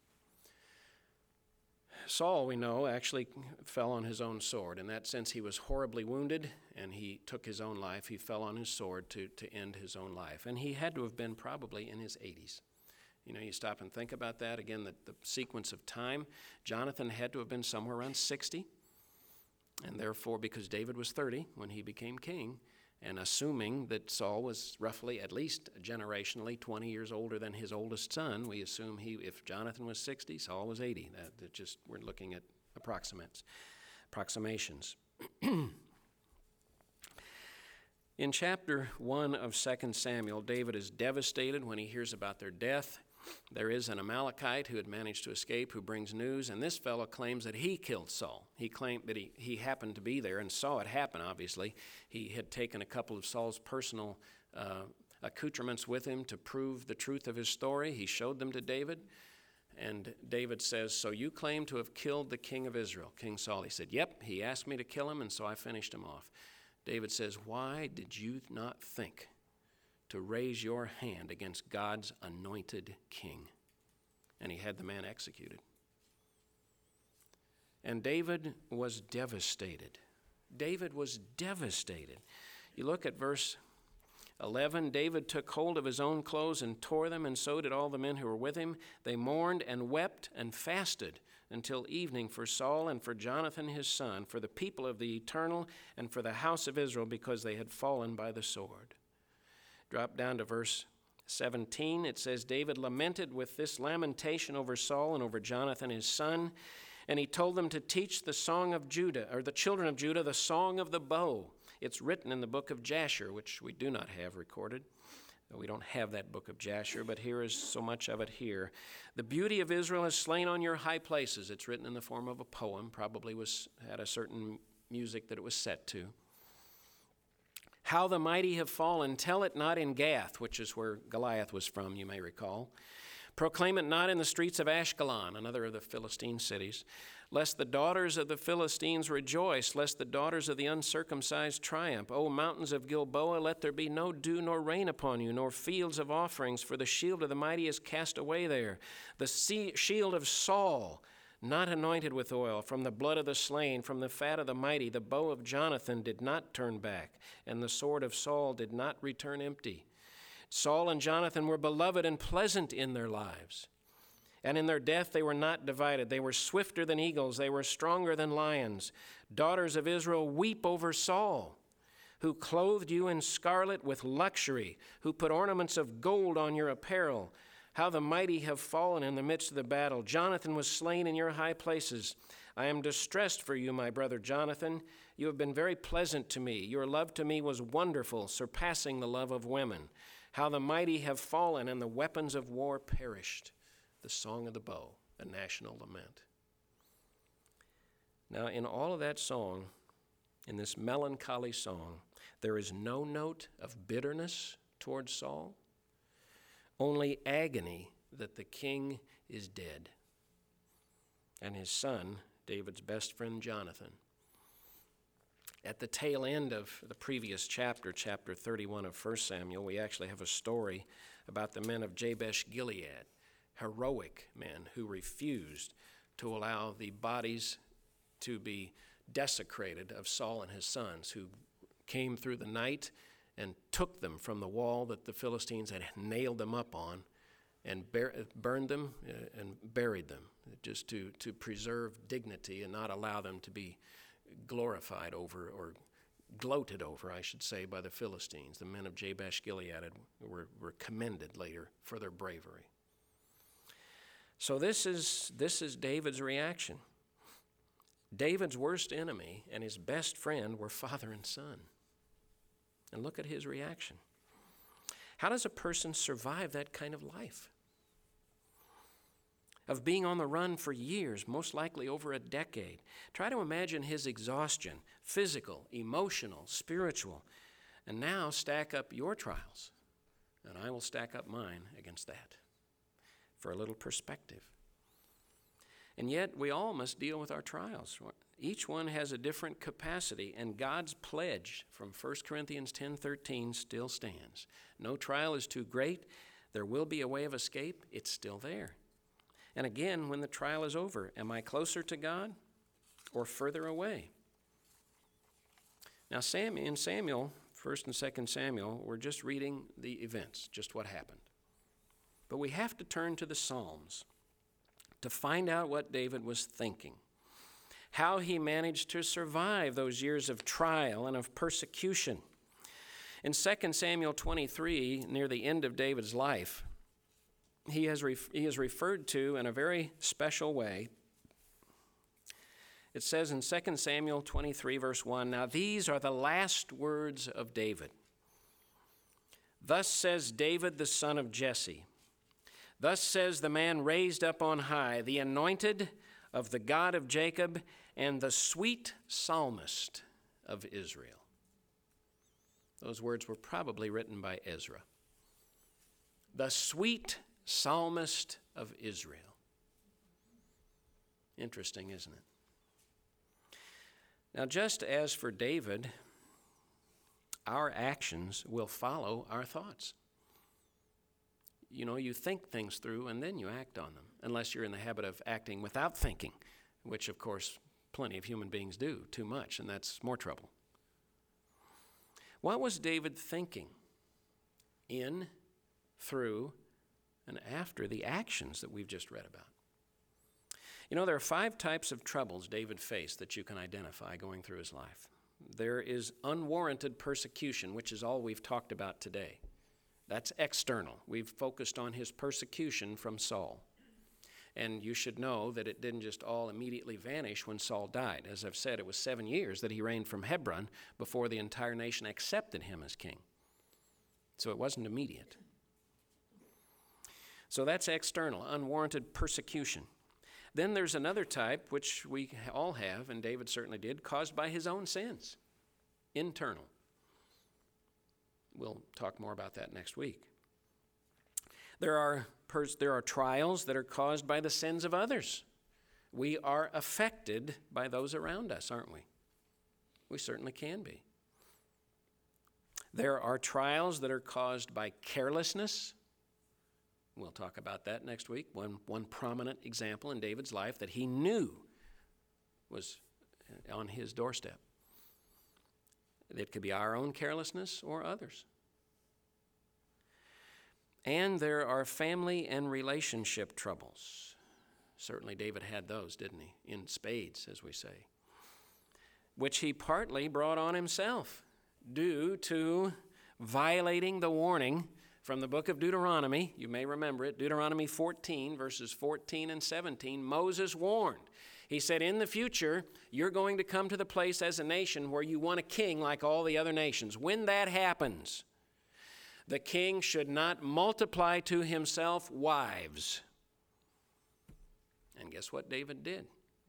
Saul, we know, actually fell on his own sword. In that sense, he was horribly wounded, and he took his own life. He fell on his sword to, to end his own life. And he had to have been probably in his eighties. You know, you stop and think about that. Again, the, the sequence of time. Jonathan had to have been somewhere around sixty. And therefore, because David was thirty when he became king, and assuming that Saul was roughly, at least generationally, twenty years older than his oldest son, we assume he, if Jonathan was sixty, Saul was eighty. That, that just, we're looking at approximates, approximations. In chapter one of Second Samuel, David is devastated when he hears about their death. There is an Amalekite who had managed to escape who brings news, and this fellow claims that he killed Saul. He claimed that he, he happened to be there and saw it happen, obviously. He had taken a couple of Saul's personal uh, accoutrements with him to prove the truth of his story. He showed them to David, and David says, so you claim to have killed the king of Israel, King Saul. He said, yep, he asked me to kill him, and so I finished him off. David says, why did you not think to raise your hand against God's anointed king? And he had the man executed. And David was devastated. David was devastated. You look at verse eleven, David took hold of his own clothes and tore them, and so did all the men who were with him. They mourned and wept and fasted until evening for Saul and for Jonathan his son, for the people of the eternal and for the house of Israel, because they had fallen by the sword. Drop down to verse seventeen. It says, David lamented with this lamentation over Saul and over Jonathan his son, and he told them to teach the song of Judah, or the children of Judah, the song of the bow. It's written in the book of Jasher, which we do not have recorded. We don't have that book of Jasher, but here is so much of it here. The beauty of Israel is slain on your high places. It's written in the form of a poem, probably was had a certain music that it was set to. How the mighty have fallen, tell it not in Gath, which is where Goliath was from, you may recall. Proclaim it not in the streets of Ashkelon, another of the Philistine cities, lest the daughters of the Philistines rejoice, lest the daughters of the uncircumcised triumph. O mountains of Gilboa, let there be no dew nor rain upon you, nor fields of offerings, for the shield of the mighty is cast away there. The shield of Saul, not anointed with oil, from the blood of the slain, from the fat of the mighty, the bow of Jonathan did not turn back, and the sword of Saul did not return empty. Saul and Jonathan were beloved and pleasant in their lives. And in their death they were not divided. They were swifter than eagles. They were stronger than lions. Daughters of Israel, weep over Saul, who clothed you in scarlet with luxury, who put ornaments of gold on your apparel. How the mighty have fallen in the midst of the battle. Jonathan was slain in your high places. I am distressed for you, my brother Jonathan. You have been very pleasant to me. Your love to me was wonderful, surpassing the love of women. How the mighty have fallen and the weapons of war perished. The song of the bow, a national lament. Now, in all of that song, in this melancholy song, there is no note of bitterness towards Saul, only agony that the king is dead, and his son, David's best friend Jonathan. At the tail end of the previous chapter, chapter thirty-one of First Samuel, we actually have a story about the men of Jabesh Gilead, heroic men who refused to allow the bodies to be desecrated of Saul and his sons, who came through the night and took them from the wall that the Philistines had nailed them up on and bur- burned them uh, and buried them, just to, to preserve dignity and not allow them to be glorified over, or gloated over, I should say, by the Philistines. The men of Jabesh Gilead were, were commended later for their bravery. So this is, this is David's reaction. David's worst enemy and his best friend were father and son. And look at his reaction. How does a person survive that kind of life? Of being on the run for years, most likely over a decade. Try to imagine his exhaustion, physical, emotional, spiritual, and now stack up your trials, and I will stack up mine against that for a little perspective. And yet, we all must deal with our trials. Each one has a different capacity, and God's pledge from First Corinthians ten thirteen still stands. No trial is too great. There will be a way of escape. It's still there. And again, when the trial is over, am I closer to God or further away? Now, Sam, in Samuel, First and Second Samuel, we're just reading the events, just what happened. But we have to turn to the Psalms to find out what David was thinking, how he managed to survive those years of trial and of persecution. In Second Samuel twenty-three, near the end of David's life, He has ref- he is referred to in a very special way. It says in Second Samuel twenty-three, verse one, "Now these are the last words of David. Thus says David, the son of Jesse. Thus says the man raised up on high, the anointed of the God of Jacob, and the sweet psalmist of Israel." Those words were probably written by Ezra. The sweet psalmist of Israel. Interesting, isn't it? Now, just as for David, our actions will follow our thoughts. You know, you think things through and then you act on them, unless you're in the habit of acting without thinking, which, of course, plenty of human beings do too much, and that's more trouble. What was David thinking in, through, and after the actions that we've just read about? You know, there are five types of troubles David faced that you can identify going through his life. There is unwarranted persecution, which is all we've talked about today. That's external. We've focused on his persecution from Saul. And you should know that it didn't just all immediately vanish when Saul died. As I've said, it was seven years that he reigned from Hebron before the entire nation accepted him as king. So it wasn't immediate. So that's external, unwarranted persecution. Then there's another type, which we all have, and David certainly did, caused by his own sins, internal. We'll talk more about that next week. There are, pers- there are trials that are caused by the sins of others. We are affected by those around us, aren't we? We certainly can be. There are trials that are caused by carelessness. We'll talk about that next week. One, one prominent example in David's life that he knew was on his doorstep. It could be our own carelessness or others. And there are family and relationship troubles. Certainly David had those, didn't he? In spades, as we say. Which he partly brought on himself due to violating the warning from the book of Deuteronomy. You may remember it. Deuteronomy fourteen, verses fourteen and seventeen. Moses warned. He said, in the future, you're going to come to the place as a nation where you want a king like all the other nations. When that happens, the king should not multiply to himself wives. And guess what David did?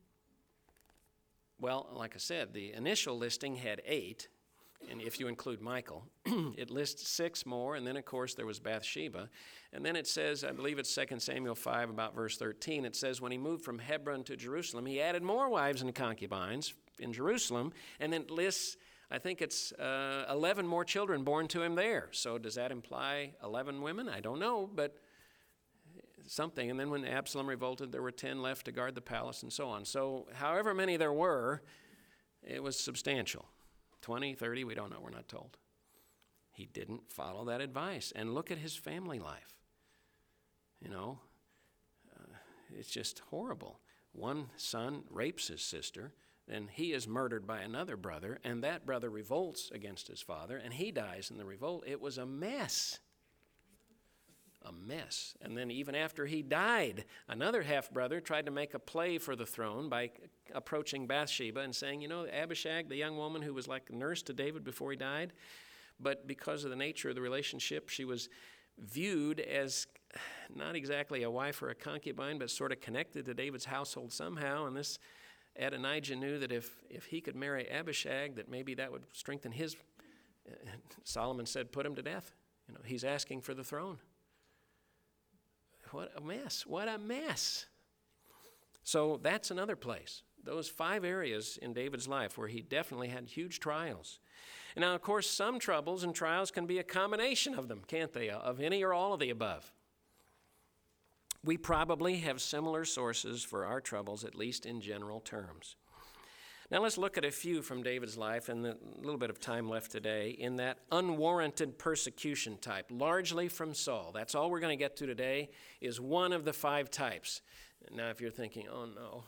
Well, like I said, the initial listing had eight, and if you include Michal, it lists six more, and then, of course, there was Bathsheba. And then it says, I believe it's Second Samuel five, about verse thirteen, it says, when he moved from Hebron to Jerusalem, he added more wives and concubines in Jerusalem, and then it lists, I think it's uh, eleven more children born to him there. So does that imply eleven women? I don't know, but something. And then when Absalom revolted, there were ten left to guard the palace and so on. So however many there were, it was substantial. twenty, thirty, we don't know, we're not told. He didn't follow that advice. And look at his family life. You know, uh, it's just horrible. One son rapes his sister, then he is murdered by another brother, and that brother revolts against his father, and he dies in the revolt. It was a mess. A mess. And then even after he died, another half-brother tried to make a play for the throne by approaching Bathsheba and saying, you know, Abishag, the young woman who was like a nurse to David before he died, but because of the nature of the relationship, she was viewed as not exactly a wife or a concubine, but sort of connected to David's household somehow. And this Adonijah knew that if, if he could marry Abishag, that maybe that would strengthen his. Solomon said, put him to death. You know, he's asking for the throne. What a mess. What a mess. So that's another place. Those five areas in David's life where he definitely had huge trials. And now, of course, some troubles and trials can be a combination of them, can't they? Of any or all of the above. We probably have similar sources for our troubles, at least in general terms. Now let's look at a few from David's life and the little bit of time left today in that unwarranted persecution type, largely from Saul. That's all we're going to get to today is one of the five types. Now if you're thinking, oh no,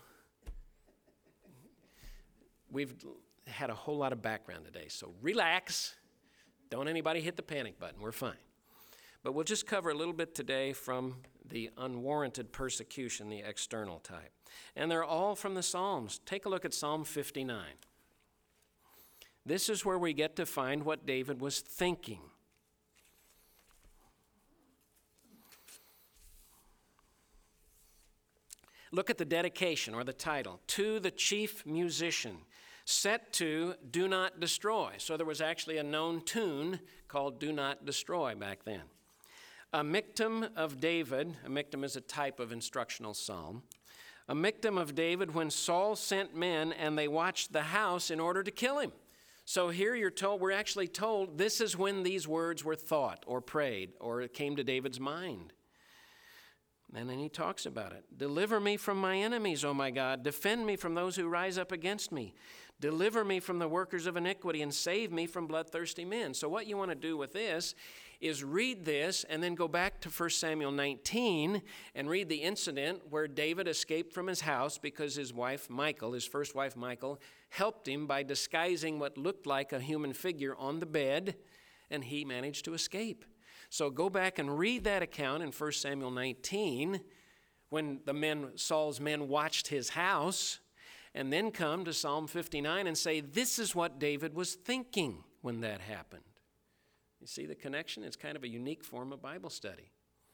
we've had a whole lot of background today, so relax. Don't anybody hit the panic button. We're fine. But we'll just cover a little bit today from the unwarranted persecution, the external type. And they're all from the Psalms. Take a look at Psalm fifty-nine. This is where we get to find what David was thinking. Look at the dedication or the title, To the Chief Musician, set to Do Not Destroy. So there was actually a known tune called Do Not Destroy back then. A Michtam of David, a Michtam is a type of instructional psalm. A Michtam of David when Saul sent men and they watched the house in order to kill him. So here you're told, we're actually told this is when these words were thought or prayed or it came to David's mind. And then he talks about it. Deliver me from my enemies, O my God. Defend me from those who rise up against me. Deliver me from the workers of iniquity and save me from bloodthirsty men. So what you want to do with this is read this and then go back to First Samuel nineteen and read the incident where David escaped from his house because his wife Michal, his first wife Michal, helped him by disguising what looked like a human figure on the bed, and he managed to escape. So go back and read that account in First Samuel nineteen, when the men, Saul's men watched his house, and then come to Psalm fifty-nine and say, this is what David was thinking when that happened. You see the connection? It's kind of a unique form of Bible study.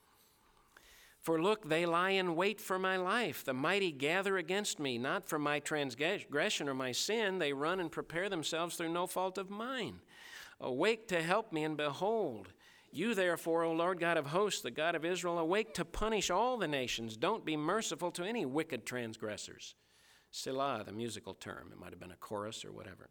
For look, they lie in wait for my life. The mighty gather against me, not for my transgression or my sin. They run and prepare themselves through no fault of mine. Awake to help me, and behold, you therefore, O Lord God of hosts, the God of Israel, awake to punish all the nations. Don't be merciful to any wicked transgressors. Selah, the musical term. It might have been a chorus or whatever.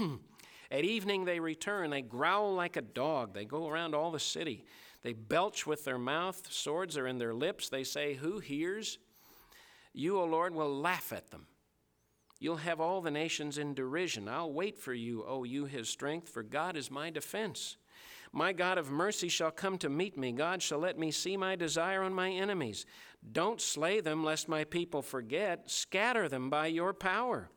At evening they return. They growl like a dog. They go around all the city. They belch with their mouth. Swords are in their lips. They say, who hears? You, O Lord, will laugh at them. You'll have all the nations in derision. I'll wait for you, O you, his strength, for God is my defense. My God of mercy shall come to meet me. God shall let me see my desire on my enemies. Don't slay them, lest my people forget. Scatter them by your power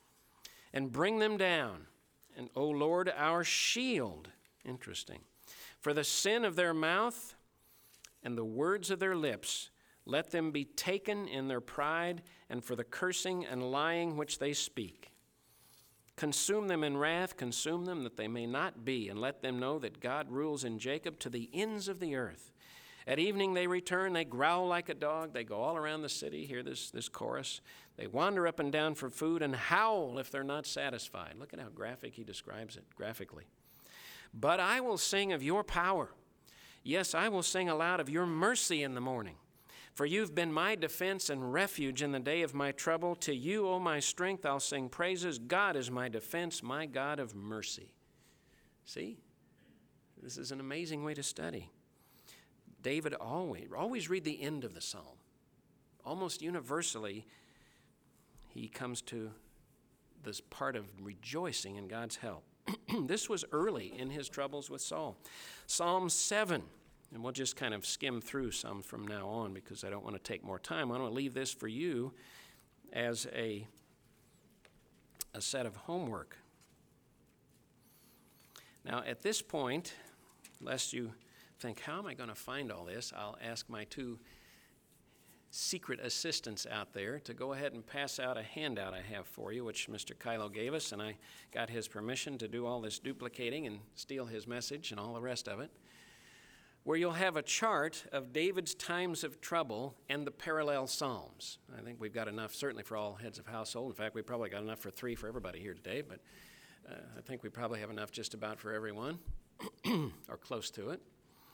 and bring them down. And, O Lord, our shield. Interesting. For the sin of their mouth and the words of their lips, let them be taken in their pride, and for the cursing and lying which they speak. Consume them in wrath, consume them that they may not be, and let them know that God rules in Jacob to the ends of the earth. At evening they return, they growl like a dog, they go all around the city, hear this, this chorus. They wander up and down for food and howl if they're not satisfied. Look at how graphic he describes it, graphically. But I will sing of your power. Yes, I will sing aloud of your mercy in the morning. For you've been my defense and refuge in the day of my trouble. To you, O my strength, I'll sing praises. God is my defense, my God of mercy. See? This is an amazing way to study. David always, always read the end of the psalm. Almost universally, he comes to this part of rejoicing in God's help. This was early in his troubles with Saul. Psalm seven, and we'll just kind of skim through some from now on because I don't want to take more time. I want to leave this for you as a, a set of homework. Now, at this point, lest you think, how am I going to find all this? I'll ask my two secret assistants out there to go ahead and pass out a handout I have for you, which Mister Kylo gave us, and I got his permission to do all this duplicating and steal his message and all the rest of it, where you'll have a chart of David's times of trouble and the parallel psalms. I think we've got enough, certainly for all heads of household. In fact, we probably got enough for three for everybody here today, but uh, I think we probably have enough just about for everyone, or close to it.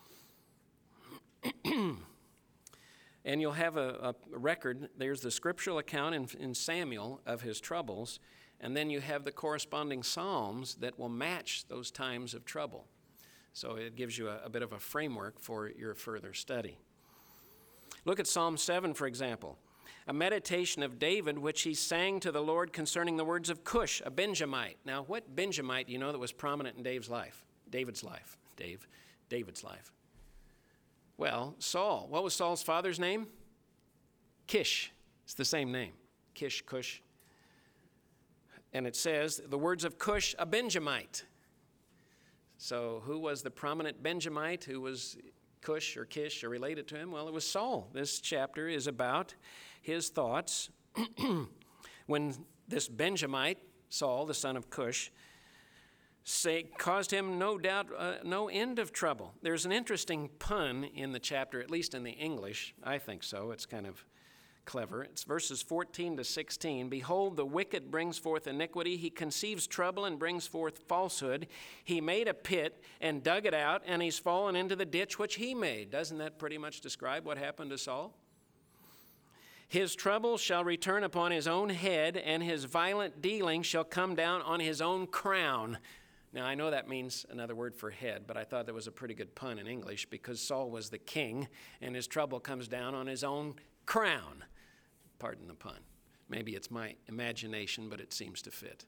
And you'll have a, a record. There's the scriptural account in, in Samuel of his troubles, and then you have the corresponding psalms that will match those times of trouble. So it gives you a, a bit of a framework for your further study. Look at Psalm seven, for example. A meditation of David, which he sang to the Lord concerning the words of Cush, a Benjamite. Now, what Benjamite do you know that was prominent in David's life? David's life. Dave. David's life. Well, Saul. What was Saul's father's name? Kish. It's the same name. Kish, Cush. And it says, the words of Cush, a Benjamite. So who was the prominent Benjamite who was Cush or Kish or related to him? Well, it was Saul. This chapter is about his thoughts when this Benjamite, Saul, the son of Cush, say, caused him no doubt uh, no end of trouble. There's an interesting pun in the chapter, at least in the English. I think so. It's kind of clever. It's verses fourteen to sixteen. Behold, the wicked brings forth iniquity. He conceives trouble and brings forth falsehood. He made a pit and dug it out, and he's fallen into the ditch which he made. Doesn't that pretty much describe what happened to Saul? His trouble shall return upon his own head, and his violent dealing shall come down on his own crown. Now, I know that means another word for head, but I thought that was a pretty good pun in English because Saul was the king, and his trouble comes down on his own crown. Pardon the pun. Maybe it's my imagination, but it seems to fit.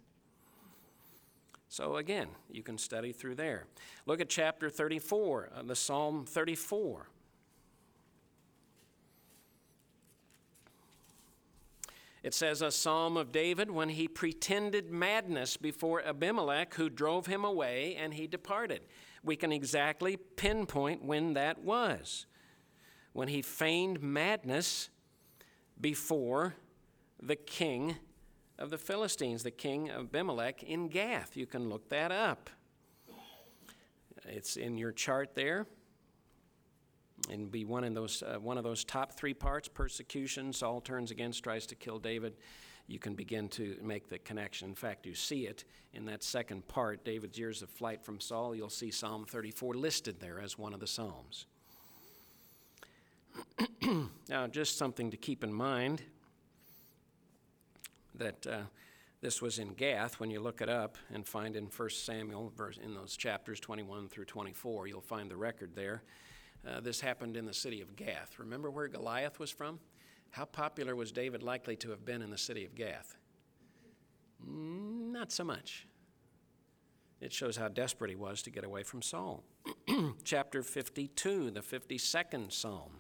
So again, you can study through there. Look at chapter thirty-four, uh, the Psalm thirty-four. It says a psalm of David when he pretended madness before Abimelech, who drove him away, and he departed. We can exactly pinpoint when that was. When he feigned madness before the king of the Philistines, the king of Abimelech in Gath. You can look that up. It's in your chart there. And be one of those uh, one of those top three parts: persecution. Saul turns against, tries to kill David. You can begin to make the connection. In fact, you see it in that second part, David's years of flight from Saul. You'll see Psalm thirty-four listed there as one of the psalms. Now, just something to keep in mind, that uh, this was in Gath. When you look it up and find in First Samuel, verse, in those chapters twenty-one through twenty-four, you'll find the record there. Uh, this happened in the city of Gath. Remember where Goliath was from? How popular was David likely to have been in the city of Gath? Not so much. It shows how desperate he was to get away from Saul. Chapter fifty-two, the fifty-second Psalm.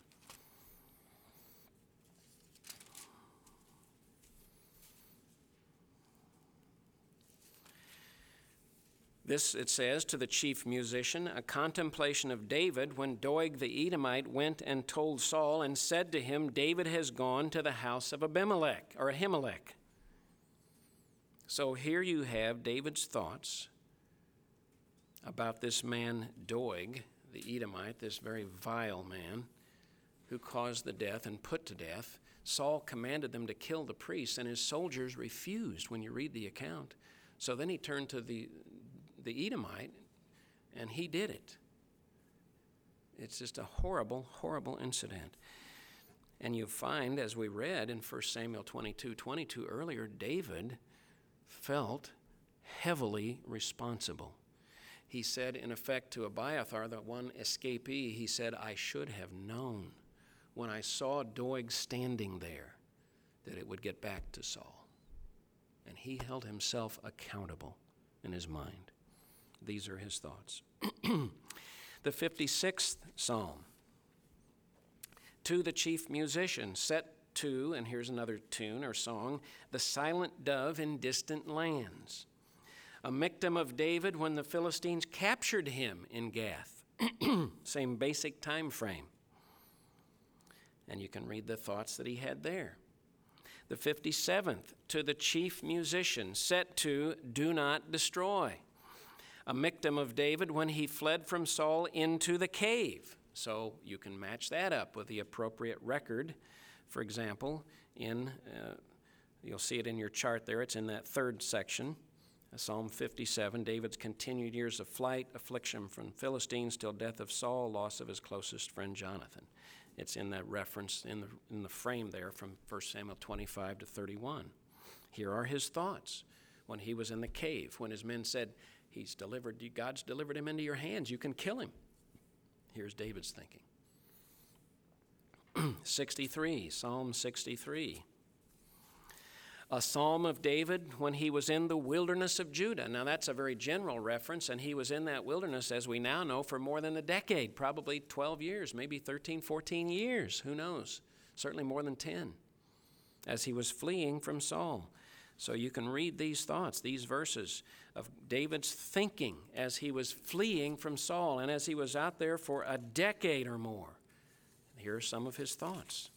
This, it says, to the chief musician, a contemplation of David when Doeg the Edomite went and told Saul and said to him, David has gone to the house of Abimelech, or Ahimelech. So here you have David's thoughts about this man Doeg the Edomite, this very vile man who caused the death and put to death. Saul commanded them to kill the priests, and his soldiers refused when you read the account. So then he turned to the the Edomite, and he did it. It's just a horrible, horrible incident. And you find, as we read in First Samuel twenty-two twenty-two earlier, David felt heavily responsible. He said, in effect, to Abiathar, the one escapee, he said, I should have known when I saw Doeg standing there that it would get back to Saul. And he held himself accountable in his mind. These are his thoughts. The fifty-sixth Psalm. To the chief musician, set to, and here's another tune or song, the silent dove in distant lands. A Michtam of David when the Philistines captured him in Gath. Same basic time frame. And you can read the thoughts that he had there. The fifty-seventh, to the chief musician, set to, do not destroy. A Michtam of David when he fled from Saul into the cave. So you can match that up with the appropriate record. For example, in uh, you'll see it in your chart there. It's in that third section, Psalm fifty-seven. David's continued years of flight, affliction from Philistines, till death of Saul, loss of his closest friend Jonathan. It's in that reference in the in the frame there from First Samuel twenty-five to thirty-one. Here are his thoughts when he was in the cave, when his men said, He's delivered, God's delivered him into your hands. You can kill him. Here's David's thinking. sixty-three, Psalm sixty-three. A psalm of David when he was in the wilderness of Judah. Now that's a very general reference, and he was in that wilderness, as we now know, for more than a decade, probably twelve years, maybe thirteen, fourteen years, who knows? Certainly more than ten, as he was fleeing from Saul. So you can read these thoughts, these verses of David's thinking as he was fleeing from Saul and as he was out there for a decade or more. Here are some of his thoughts.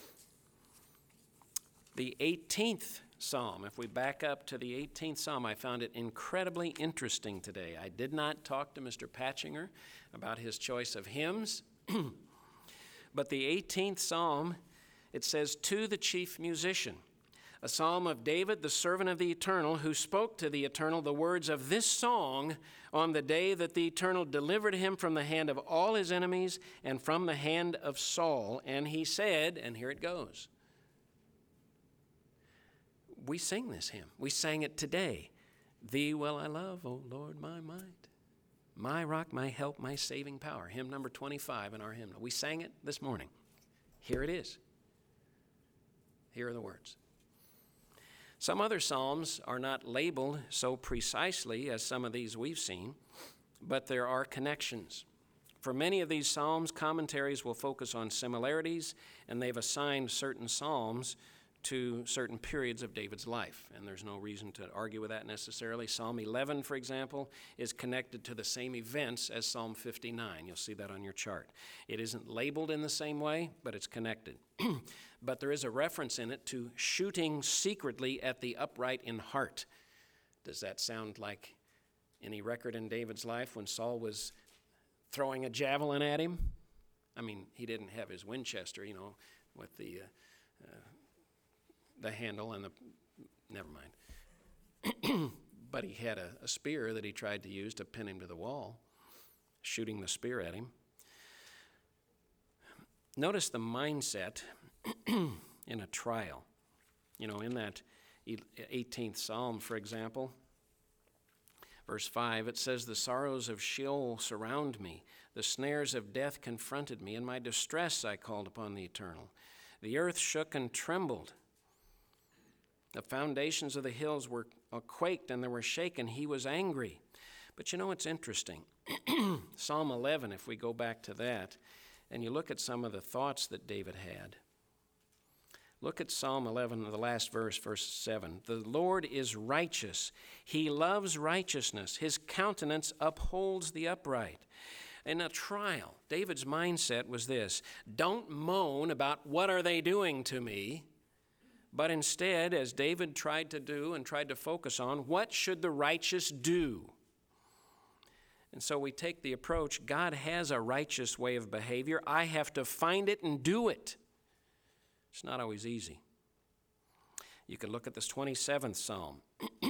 The eighteenth Psalm, if we back up to the eighteenth Psalm, I found it incredibly interesting today. I did not talk to Mister Patchinger about his choice of hymns, but the eighteenth Psalm, it says, to the chief musician. A psalm of David, the servant of the Eternal, who spoke to the Eternal the words of this song on the day that the Eternal delivered him from the hand of all his enemies and from the hand of Saul. And he said, and here it goes. We sing this hymn. We sang it today. Thee will I love, O Lord, my might, my rock, my help, my saving power. Hymn number twenty-five in our hymnal. We sang it this morning. Here it is. Here are the words. Some other psalms are not labeled so precisely as some of these we've seen, but there are connections. For many of these psalms, commentaries will focus on similarities, and they've assigned certain psalms to certain periods of David's life, and there's no reason to argue with that necessarily. Psalm eleven, for example, is connected to the same events as Psalm fifty-nine. You'll see that on your chart. It isn't labeled in the same way, but it's connected. But there is a reference in it to shooting secretly at the upright in heart. Does that sound like any record in David's life when Saul was throwing a javelin at him? I mean, he didn't have his Winchester, you know, with the uh, uh, the handle and the, never mind. But he had a, a spear that he tried to use to pin him to the wall, shooting the spear at him. Notice the mindset in a trial. You know, in that eighteenth Psalm, for example, verse five, it says, "The sorrows of Sheol surround me. The snares of death confronted me. In my distress I called upon the Eternal. The earth shook and trembled. The foundations of the hills were quaked and they were shaken. He was angry." But you know, it's interesting. Psalm eleven, if we go back to that, and you look at some of the thoughts that David had. Look at Psalm eleven, the last verse, verse seven. "The Lord is righteous. He loves righteousness. His countenance upholds the upright." In a trial, David's mindset was this: don't moan about what are they doing to me, but instead, as David tried to do and tried to focus on, what should the righteous do? And so we take the approach, God has a righteous way of behavior. I have to find it and do it. It's not always easy. You can look at this twenty-seventh Psalm.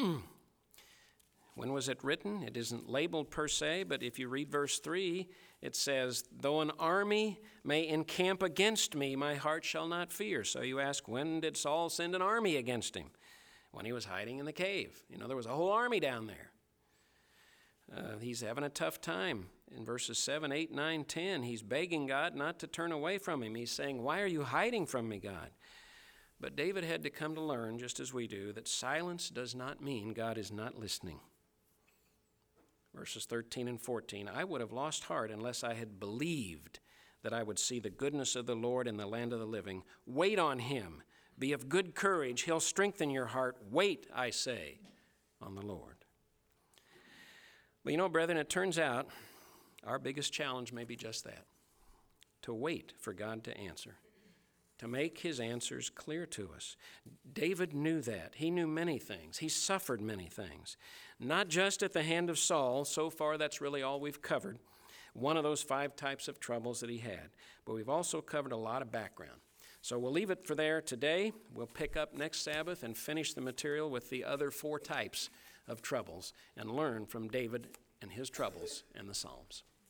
When was it written? It isn't labeled per se, but if you read verse three, it says, "Though an army may encamp against me, my heart shall not fear." So you ask, when did Saul send an army against him? When he was hiding in the cave. You know, there was a whole army down there. Uh, he's having a tough time. In verses seven, eight, nine, ten, he's begging God not to turn away from him. He's saying, "Why are you hiding from me, God?" But David had to come to learn, just as we do, that silence does not mean God is not listening. Verses thirteen and fourteen, "I would have lost heart unless I had believed that I would see the goodness of the Lord in the land of the living. Wait on him. Be of good courage. He'll strengthen your heart. Wait, I say, on the Lord." But you know, brethren, it turns out our biggest challenge may be just that, to wait for God to answer, to make his answers clear to us. David knew that. He knew many things. He suffered many things, not just at the hand of Saul. So far, that's really all we've covered, one of those five types of troubles that he had. But we've also covered a lot of background. So we'll leave it for there today. We'll pick up next Sabbath and finish the material with the other four types of troubles and learn from David and his troubles and the Psalms.